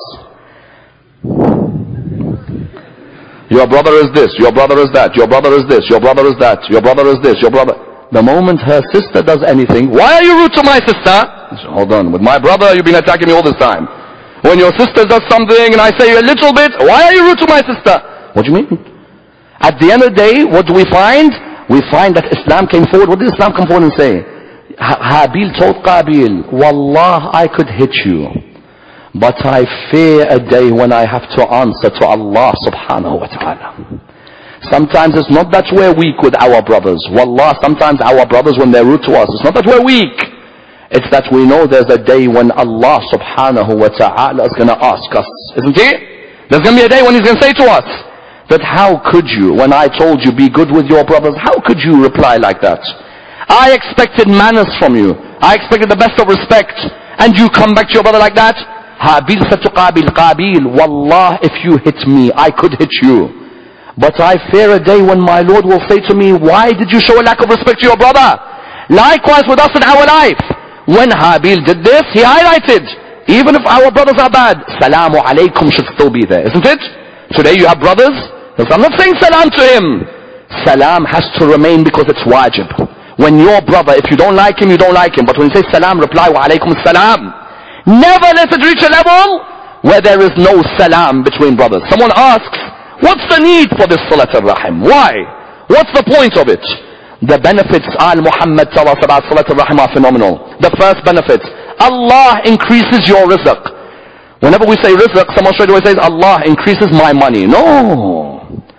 Your brother is this, your brother is that, your brother is this, your brother is that, your brother is this, your brother. The moment her sister does anything, why are you rude to my sister? Said, hold on, with my brother you've been attacking me all this time. When your sister does something and I say a little bit, why are you rude to my sister? What do you mean? At the end of the day, what do we find? We find that Islam came forward. What did Islam come forward and say? Habil told Qabil, Wallah, I could hit you, but I fear a day when I have to answer to Allah subhanahu wa ta'ala. Sometimes it's not that we're weak with our brothers. Wallah, sometimes our brothers, when they're rude to us, it's not that we're weak. It's that we know there's a day when Allah subhanahu wa ta'ala is going to ask us, isn't he? There's going to be a day when he's going to say to us, that how could you, when I told you be good with your brothers, how could you reply like that? I expected manners from you. I expected the best of respect, and you come back to your brother like that? Habil said to Qabil, Qabil, Wallah, if you hit me, I could hit you. But I fear a day when my Lord will say to me, why did you show a lack of respect to your brother? Likewise with us in our life. When Habil did this, he highlighted, even if our brothers are bad, Salamu alaykum should still be there, isn't it? Today you have brothers, I'm not saying salam to him. Salam has to remain because it's wajib. When your brother, if you don't like him, you don't like him. But when you say salam, reply wa alaykum salam. Never let it reach a level where there is no salam between brothers. Someone asks, what's the need for this salat al-rahim? Why? What's the point of it? The benefits Al Muhammad tell us about salat al-rahim are phenomenal. The first benefit, Allah increases your rizq. Whenever we say rizq, someone straight away says, Allah increases my money. No.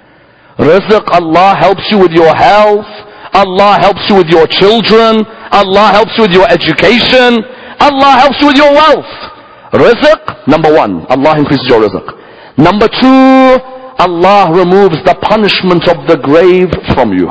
Rizq, Allah helps you with your health. Allah helps you with your children. Allah helps you with your education. Allah helps you with your wealth. Rizq, number one, Allah increases your rizq. Number two, Allah removes the punishment of the grave from you.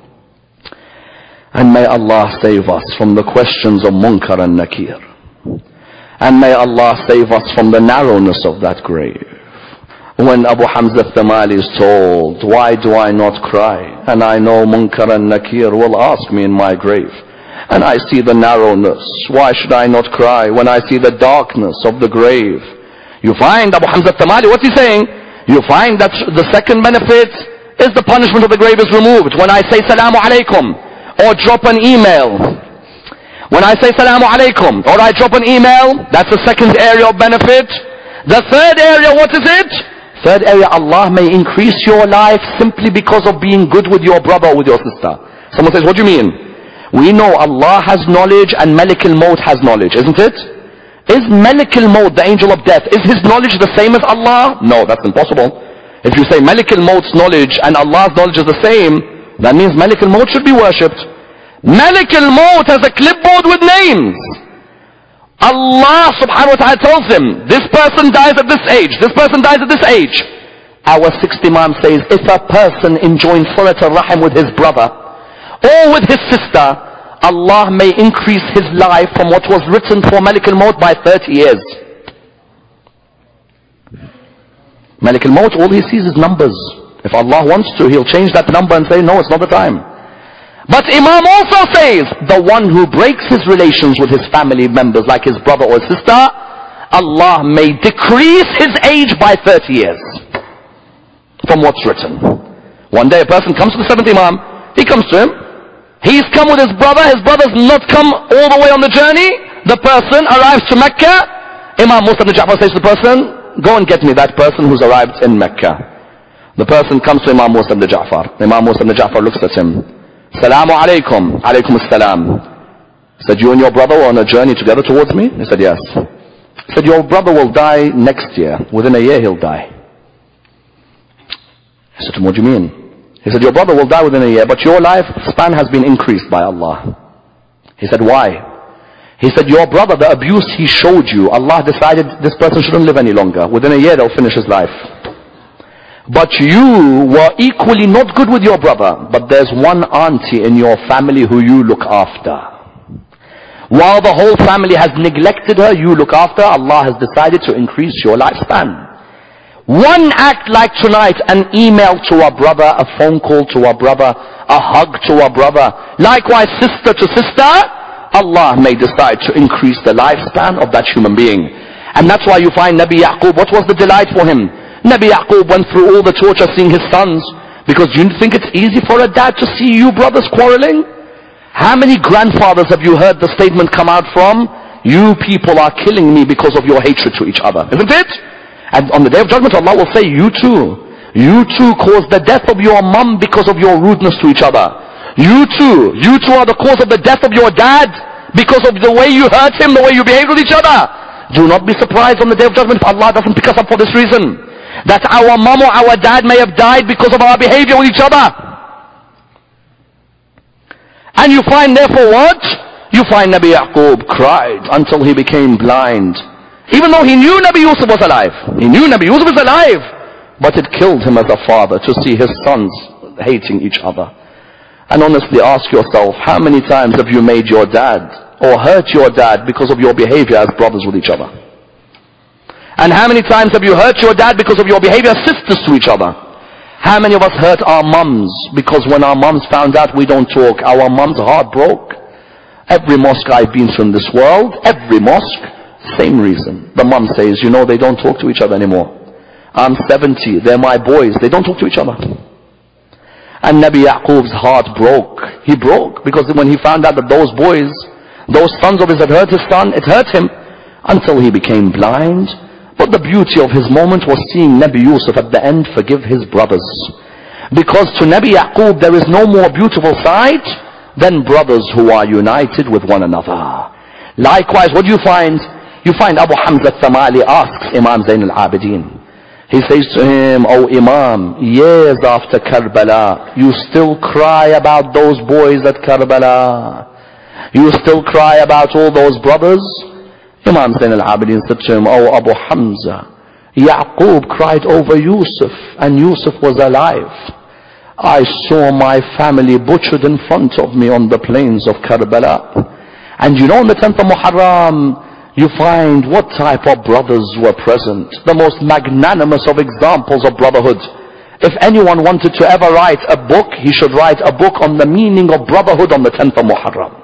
And may Allah save us from the questions of Munkar and Nakir. And may Allah save us from the narrowness of that grave. When Abu Hamza al-Thamali is told, why do I not cry? And I know Munkar and Nakir will ask me in my grave. And I see the narrowness. Why should I not cry when I see the darkness of the grave? You find Abu Hamza al-Thamali, what's he saying? You find that the second benefit is the punishment of the grave is removed. When I say Salamu Alaikum or drop an email, when I say Salamu Alaikum or I drop an email, that's the second area of benefit. The third area, what is it? Third area, Allah may increase your life simply because of being good with your brother or with your sister. Someone says, what do you mean? We know Allah has knowledge and Malik al-Maut has knowledge, isn't it? Is Malik al-Maut, the angel of death, is his knowledge the same as Allah? No, that's impossible. If you say Malik al-Maut's knowledge and Allah's knowledge is the same, that means Malik al-Maut should be worshipped. Malik al-Maut has a clipboard with names. Allah subhanahu wa ta'ala tells him, this person dies at this age, this person dies at this age. Our sixth Imam says, if a person enjoins Salat al-Rahim with his brother or with his sister, Allah may increase his life from what was written for Malik al-Maut by thirty years. Malik al-Maut, all he sees is numbers. If Allah wants to, he'll change that number and say, no, it's not the time. But Imam also says, the one who breaks his relations with his family members, like his brother or sister, Allah may decrease his age by thirty years from what's written. One day a person comes to the seventh Imam, he comes to him, he's come with his brother, his brother's not come all the way on the journey. The person arrives to Mecca. Imam Musa ibn Ja'far says to the person, go and get me that person who's arrived in Mecca. The person comes to Imam Musa ibn Ja'far. Imam Musa ibn Ja'far looks at him. Salamu alaykum. Alaykum as-salam. He said, you and your brother were on a journey together towards me? He said, yes. He said, your brother will die next year. Within a year he'll die. I said to him, what do you mean? He said, your brother will die within a year, but your life span has been increased by Allah. He said, why? He said, your brother, the abuse he showed you, Allah decided this person shouldn't live any longer. Within a year they'll finish his life. But you were equally not good with your brother, but there's one auntie in your family who you look after. While the whole family has neglected her, you look after. Allah has decided to increase your lifespan. One act like tonight, an email to our brother, a phone call to our brother, a hug to our brother, likewise sister to sister, Allah may decide to increase the lifespan of that human being. And that's why you find Nabi Yaqub, what was the delight for him? Nabi Yaqub went through all the torture seeing his sons, because do you think it's easy for a dad to see you brothers quarreling? How many grandfathers have you heard the statement come out from? You people are killing me because of your hatred to each other, isn't it? And on the day of judgment, Allah will say, you too. You too caused the death of your mum because of your rudeness to each other. You too. You too are the cause of the death of your dad because of the way you hurt him, the way you behaved with each other. Do not be surprised on the day of judgment if Allah doesn't pick us up for this reason. That our mum or our dad may have died because of our behavior with each other. And you find therefore what? You find Nabi Yaqub cried until he became blind. Even though he knew Nabi Yusuf was alive. He knew Nabi Yusuf was alive. But it killed him as a father to see his sons hating each other. And honestly ask yourself, how many times have you made your dad or hurt your dad because of your behavior as brothers with each other? And how many times have you hurt your dad because of your behavior as sisters to each other? How many of us hurt our mums because when our mums found out we don't talk, our mums' heart broke? Every mosque I've been to in this world, every mosque, same reason. The mum says, you know, they don't talk to each other anymore. I'm seventy, they're my boys, they don't talk to each other. And Nabi Yaqub's heart broke. He broke because when he found out that those boys, those sons of his had hurt his son, it hurt him until he became blind. But the beauty of his moment was seeing Nabi Yusuf at the end forgive his brothers. Because to Nabi Yaqub there is no more beautiful sight than brothers who are united with one another. Likewise, what do you find? You find Abu Hamza al-Thamali asks Imam Zain al-Abidin. He says to him, oh Imam, years after Karbala, you still cry about those boys at Karbala. You still cry about all those brothers? Imam Zain al-Abidin said to him, oh Abu Hamza, Yaqub cried over Yusuf and Yusuf was alive. I saw my family butchered in front of me on the plains of Karbala. And you know on the tenth of Muharram, you find what type of brothers were present. The most magnanimous of examples of brotherhood. If anyone wanted to ever write a book, he should write a book on the meaning of brotherhood on the tenth of Muharram.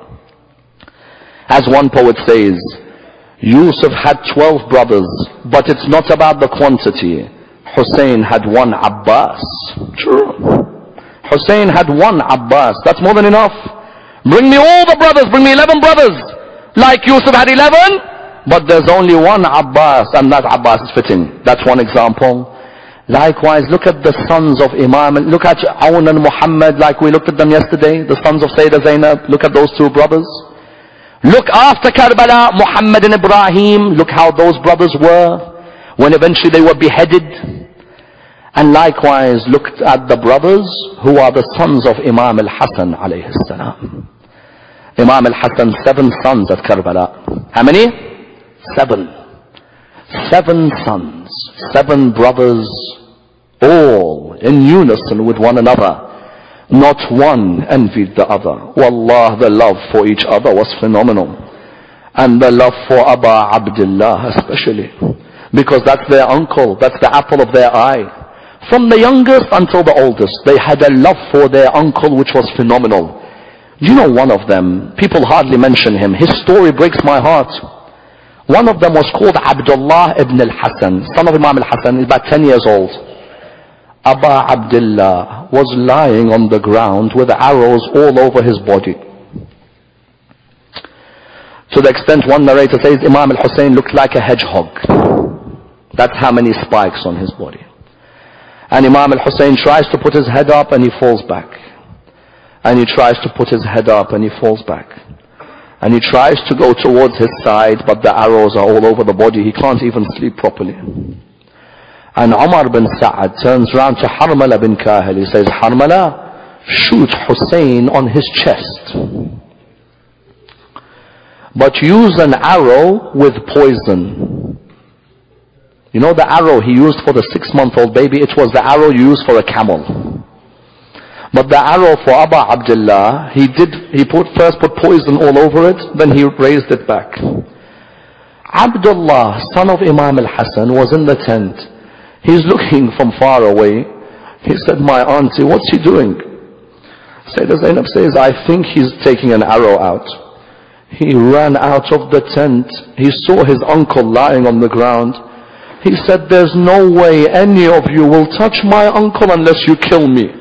As one poet says, Yusuf had twelve brothers, but it's not about the quantity. Hussein had one Abbas. True. Hussein had one Abbas. That's more than enough. Bring me all the brothers, bring me eleven brothers. Like Yusuf had eleven, but there's only one Abbas, and that Abbas is fitting. That's one example. Likewise, look at the sons of Imam, look at Awn and Muhammad, like we looked at them yesterday, the sons of Sayyidah Zainab. Look at those two brothers. Look after Karbala, Muhammad and Ibrahim. Look how those brothers were when eventually they were beheaded. And likewise, look at the brothers who are the sons of Imam al-Hasan alayhi salam. Imam al-Hasan, seven sons at Karbala. How many? Seven. Seven sons, seven brothers, all in unison with one another. Not one envied the other. Wallah, the love for each other was phenomenal. And the love for Aba Abdullah especially. Because that's their uncle, that's the apple of their eye. From the youngest until the oldest, they had a love for their uncle which was phenomenal. You know, one of them, people hardly mention him. His story breaks my heart. One of them was called Abdullah ibn al-Hasan, son of Imam al-Hasan. He's about ten years old. Aba Abdullah was lying on the ground with arrows all over his body. To the extent one narrator says Imam al-Hussein looked like a hedgehog. That's how many spikes on his body. And Imam al-Hussein tries to put his head up and he falls back. And he tries to put his head up and he falls back. And he tries to go towards his side, but the arrows are all over the body. He can't even sleep properly. And Umar bin Sa'ad turns around to Harmala bin Kahil. He says, Harmala, shoot Hussein on his chest. But use an arrow with poison. You know the arrow he used for the six-month-old baby? It was the arrow you used for a camel. But the arrow for Aba Abdullah, he did, he put, first put poison all over it, then he raised it back. Abdullah, son of Imam al-Hasan, was in the tent. He's looking from far away. He said, my auntie, what's he doing? Sayyidah Zainab says, I think he's taking an arrow out. He ran out of the tent. He saw his uncle lying on the ground. He said, there's no way any of you will touch my uncle unless you kill me.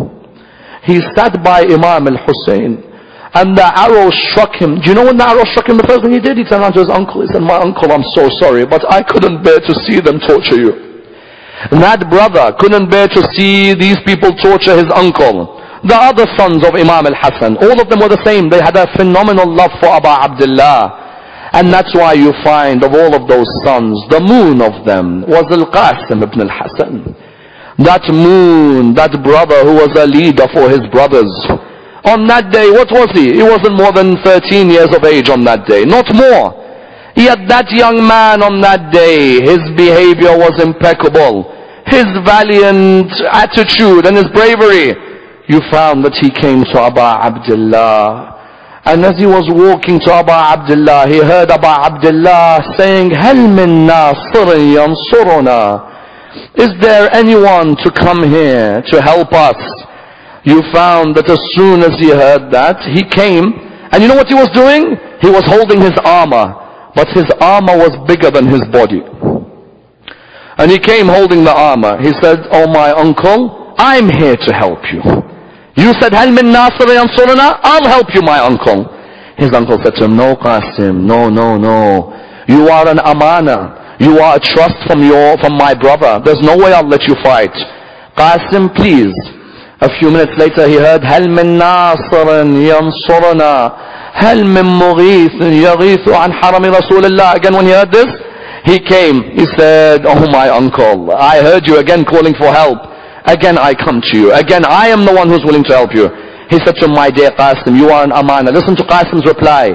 He sat by Imam al-Hussein and the arrow struck him. Do you know when the arrow struck him, the first thing he did? He turned around to his uncle. He said, my uncle, I'm so sorry, but I couldn't bear to see them torture you. And that brother couldn't bear to see these people torture his uncle. The other sons of Imam al-Hasan, all of them were the same. They had a phenomenal love for Aba Abdullah. And that's why you find of all of those sons, the moon of them was Al-Qasim ibn al-Hasan. That moon, that brother who was a leader for his brothers. On that day, what was he? He wasn't more than thirteen years of age on that day, not more. Yet that young man on that day, his behavior was impeccable. His valiant attitude and his bravery. You found that he came to Aba Abdullah. And as he was walking to Aba Abdullah, he heard Aba Abdullah saying, هَلْ مِن نَاصِرٍ يَنْصُرُنَا. Is there anyone to come here to help us? You found that as soon as he heard that, he came. And you know what he was doing? He was holding his armor. But his armor was bigger than his body. And he came holding the armor. He said, oh my uncle, I'm here to help you. You said, هَلْ مِن نَاصِرٍ يَنْصُرُنَا. I'll help you, my uncle. His uncle said to him, no Qasim, no, no, no. You are an amana. You are a trust from your, from my brother. There's no way I'll let you fight. Qasim, please. A few minutes later he heard, هَلْ مِن نَاصِرٍ يَنْصُرُنَا هَلْ مِن مُغِيثٍ يَغِيثُ عَنْ حَرَمِ رَسُولِ اللَّهِ. Again when he heard this, he came. He said, oh my uncle, I heard you again calling for help. Again I come to you. Again I am the one who's willing to help you. He said to him, my dear Qasim, you are an amana. Listen to Qasim's reply.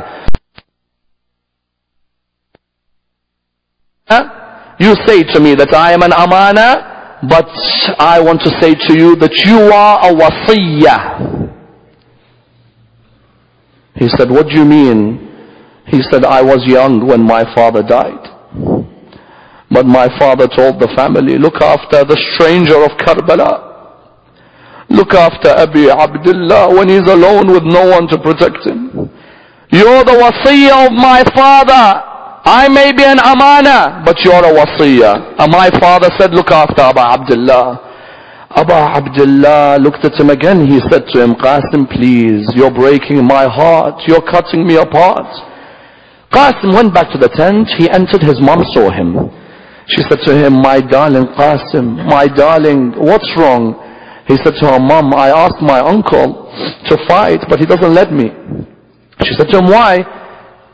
You say to me that I am an amana, but I want to say to you that you are a wasiyah. He said, what do you mean? He said, I was young when my father died. But my father told the family, look after the stranger of Karbala. Look after Abi Abdullah when he's alone with no one to protect him. You're the wasiyah of my father. I may be an amana, but you're a wasiyah. And my father said, look after Aba Abdullah. Aba Abdullah looked at him again. He said to him, Qasim, please, you're breaking my heart. You're cutting me apart. Qasim went back to the tent. He entered. His mom saw him. She said to him, my darling Qasim, my darling, what's wrong? He said to her, Mom, I asked my uncle to fight, but he doesn't let me. She said to him, why?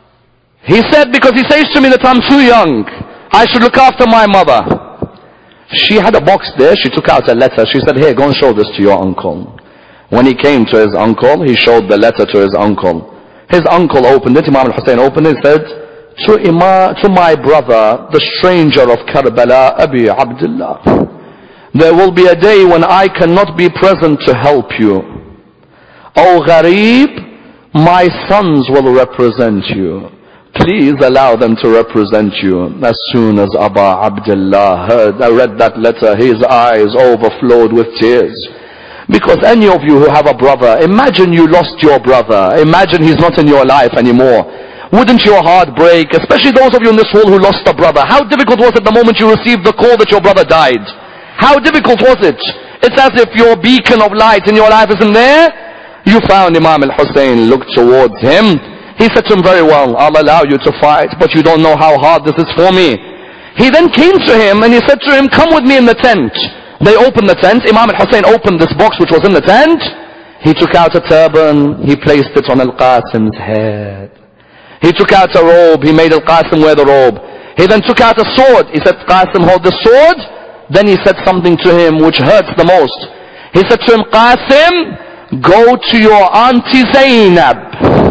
He said, because he says to me that I'm too young, I should look after my mother. She had a box there, she took out a letter, she said, here, go and show this to your uncle. When he came to his uncle, he showed the letter to his uncle. His uncle opened it, Imam al-Hussein opened it, said, to, Ima, to my brother, the stranger of Karbala, Abi Abdullah, there will be a day when I cannot be present to help you. O Gharib, my sons will represent you. Please allow them to represent you. As soon as Aba Abdullah heard, I read that letter, his eyes overflowed with tears. Because any of you who have a brother, imagine you lost your brother. Imagine he's not in your life anymore. Wouldn't your heart break? Especially those of you in this hall who lost a brother. How difficult was it the moment you received the call that your brother died? How difficult was it? It's as if your beacon of light in your life isn't there. You found Imam al-Hussein, looked towards him. He said to him, very well, I'll allow you to fight, but you don't know how hard this is for me. He then came to him and he said to him, come with me in the tent. They opened the tent. Imam al-Hussein opened this box which was in the tent. He took out a turban. He placed it on al-Qasim's head. He took out a robe. He made al-Qasim wear the robe. He then took out a sword. He said, Qasim, hold the sword. Then he said something to him which hurts the most. He said to him, Qasim, go to your auntie Zainab.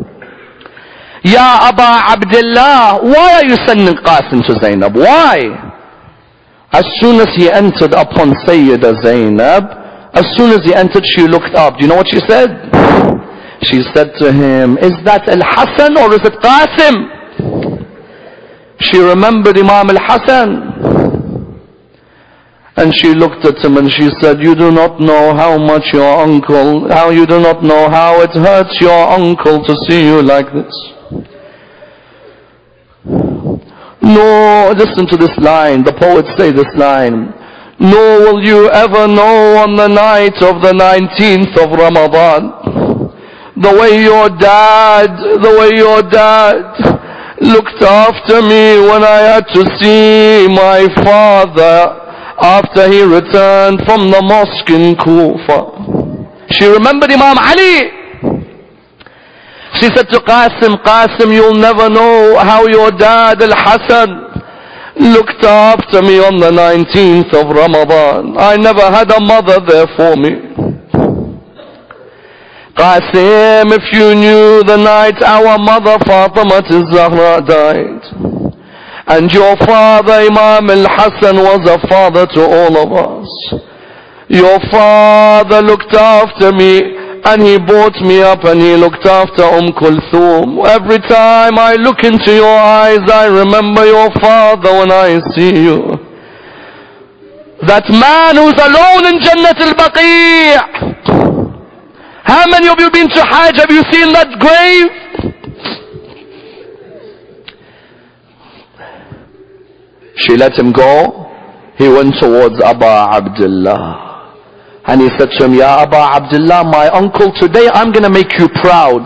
Ya Aba Abdullah, why are you sending Qasim to Zainab? Why? As soon as he entered upon Sayyida Zainab, as soon as he entered, she looked up. Do you know what she said? She said to him, is that Al-Hasan or is it Qasim? She remembered Imam Al-Hasan. And she looked at him and she said, you do not know how much your uncle, how you do not know how it hurts your uncle to see you like this. No, listen to this line. The poets say this line. Nor will you ever know on the night of the nineteenth of Ramadan, the way your dad, the way your dad looked after me when I had to see my father after he returned from the mosque in Kufa. She remembered Imam Ali. She said to Qasim, Qasim, you'll never know how your dad Al-Hasan looked after me on the nineteenth of Ramadan. I never had a mother there for me. Qasim, if you knew the night our mother Fatima Zahra died, and your father Imam Al-Hasan was a father to all of us. Your father looked after me, and he brought me up and he looked after Umm Kulthum. Every time I look into your eyes, I remember your father when I see you. That man who's alone in Jannat al-Baqi'. How many of you been to Hajj? Have you seen that grave? She let him go. He went towards Aba Abdullah. And he said to him, Ya Aba Abdullah, my uncle, today I'm going to make you proud.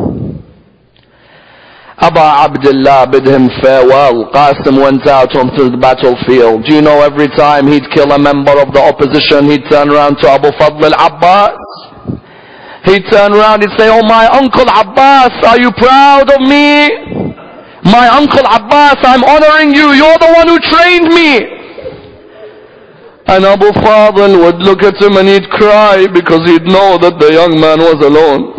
Aba Abdullah bid him farewell. Qasim went out onto the battlefield. Do you know every time he'd kill a member of the opposition, he'd turn around to Abu Fadl al-Abbas. He'd turn around, he'd say, oh my uncle Abbas, are you proud of me? My uncle Abbas, I'm honoring you. You're the one who trained me. And Abu Fadl would look at him and he'd cry because he'd know that the young man was alone.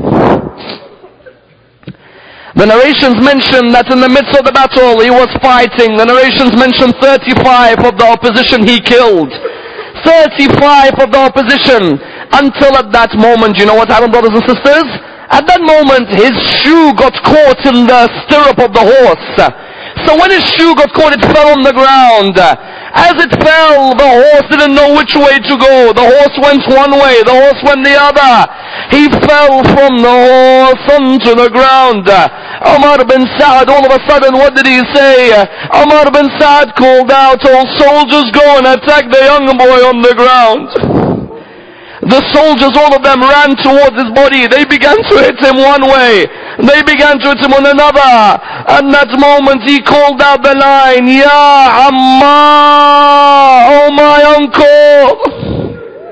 The narrations mention that in the midst of the battle he was fighting. The narrations mention thirty-five of the opposition he killed. thirty-five of the opposition. Until at that moment, you know what happened, brothers and sisters? At that moment his shoe got caught in the stirrup of the horse. So when his shoe got caught, it fell on the ground. As it fell, the horse didn't know which way to go. The horse went one way, the horse went the other. He fell from the horse onto the ground. Umar bin Sa'd, all of a sudden, what did he say? Umar bin Sa'd called out, all soldiers go and attack the young boy on the ground. The soldiers, all of them, ran towards his body. They began to hit him one way. They began to hit him on another. At that moment, he called out the line, Ya Amma, oh my uncle.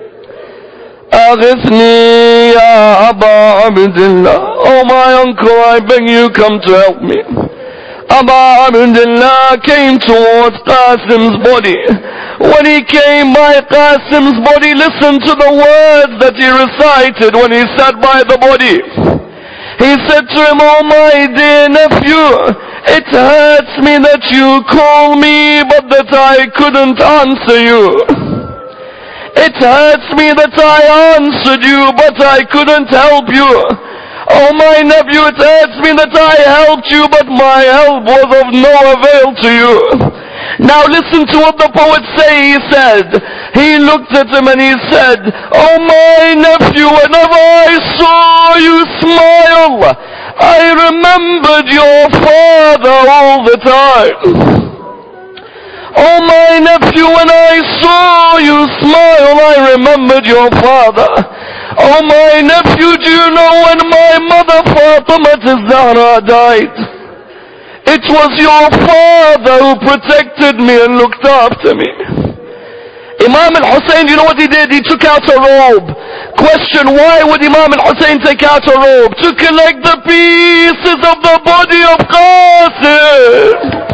Aghithni ya Aba Abdullah. Oh my uncle, I beg you, come to help me. Abu Abdullah came towards Qasim's body. When he came by Qasim's body, listen to the words that he recited when he sat by the body. He said to him, "Oh my dear nephew, it hurts me that you call me, but that I couldn't answer you. It hurts me that I answered you, but I couldn't help you. Oh my nephew, it hurts me that I helped you, but my help was of no avail to you." Now listen to what the poet say. He said, he looked at him and he said, "Oh my nephew, whenever I saw you smile, I remembered your father all the time. Oh my nephew, when I saw you smile, I remembered your father. Oh my nephew, do you know when my mother Fatima az-Zahra died? It was your father who protected me and looked after me." Imam al-Hussein, you know what he did? He took out a robe. Question, why would Imam al-Hussein take out a robe? To collect the pieces of the body of Qasim.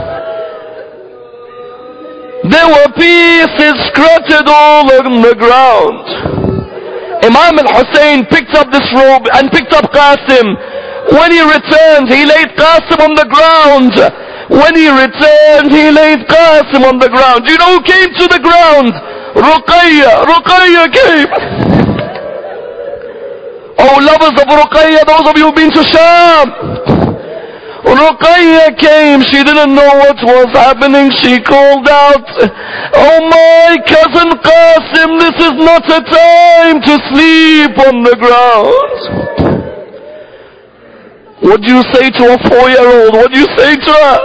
There were pieces scattered all on the ground. Imam al-Hussein picked up this robe and picked up Qasim. When he returned, he laid Qasim on the ground. When he returned, he laid Qasim on the ground. Do you know who came to the ground? Ruqayya. Ruqayya came. Oh, lovers of Ruqayya, those of you who've been to Sham. Ruqayya came. She didn't know what was happening. She called out, "Oh my cousin Qasim, this is not a time to sleep on the ground." What do you say to a four-year-old? What do you say to her?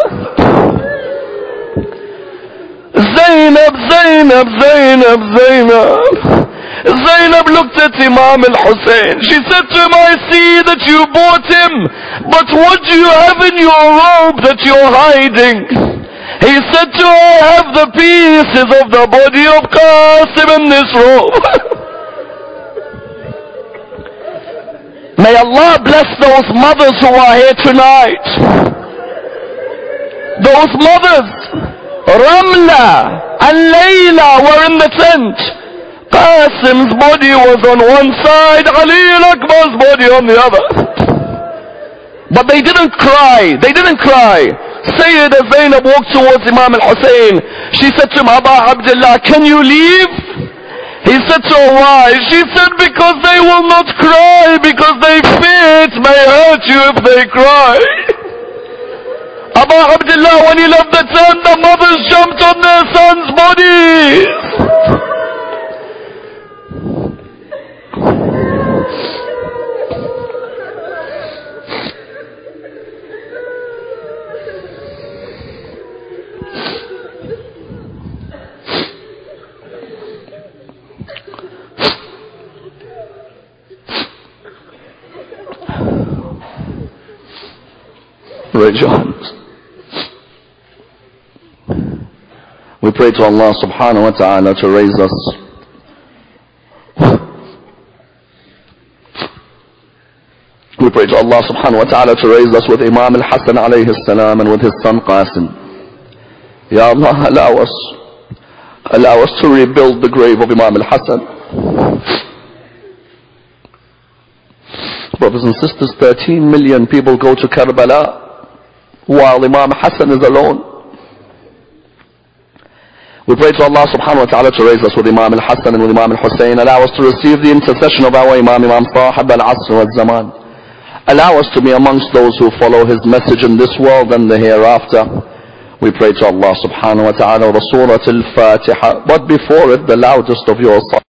Zainab, Zainab, Zainab, Zainab. Zainab looked at Imam al-Hussein. She said to him, "I see that you bought him, but what do you have in your robe that you're hiding?" He said to her, "I have the pieces of the body of Qasim in this robe." May Allah bless those mothers who are here tonight. Those mothers, Ramla and Layla, were in the tent. Qasim's body was on one side, Ali al-Akbar's body on the other. But they didn't cry. They didn't cry. Sayyidah Zainab walked towards Imam al-Hussein. She said to him, "Abu Abdullah, can you leave?" He said to her, "Why?" She said, "Because they will not cry, because they fear it may hurt you if they cry." Abu Abdullah, when he left the tent, the mothers jumped on their sons' bodies. Raise your hands. We pray to Allah subhanahu wa ta'ala to raise us. We pray to Allah subhanahu wa ta'ala to raise us with Imam al-Hasan alayhi salam and with his son Qasim. Ya Allah, allow us, allow us to rebuild the grave of Imam al-Hasan. Brothers and sisters, thirteen million people go to Karbala while Imam Hassan is alone. We pray to Allah subhanahu wa ta'ala to raise us with Imam al-Hassan and with Imam al-Hussein. Allow us to receive the intercession of our Imam, Imam Sahib al-Asr wal-Zaman. Allow us to be amongst those who follow his message in this world and the hereafter. We pray to Allah subhanahu wa ta'ala with the Surah al-Fatiha, but before it the loudest of your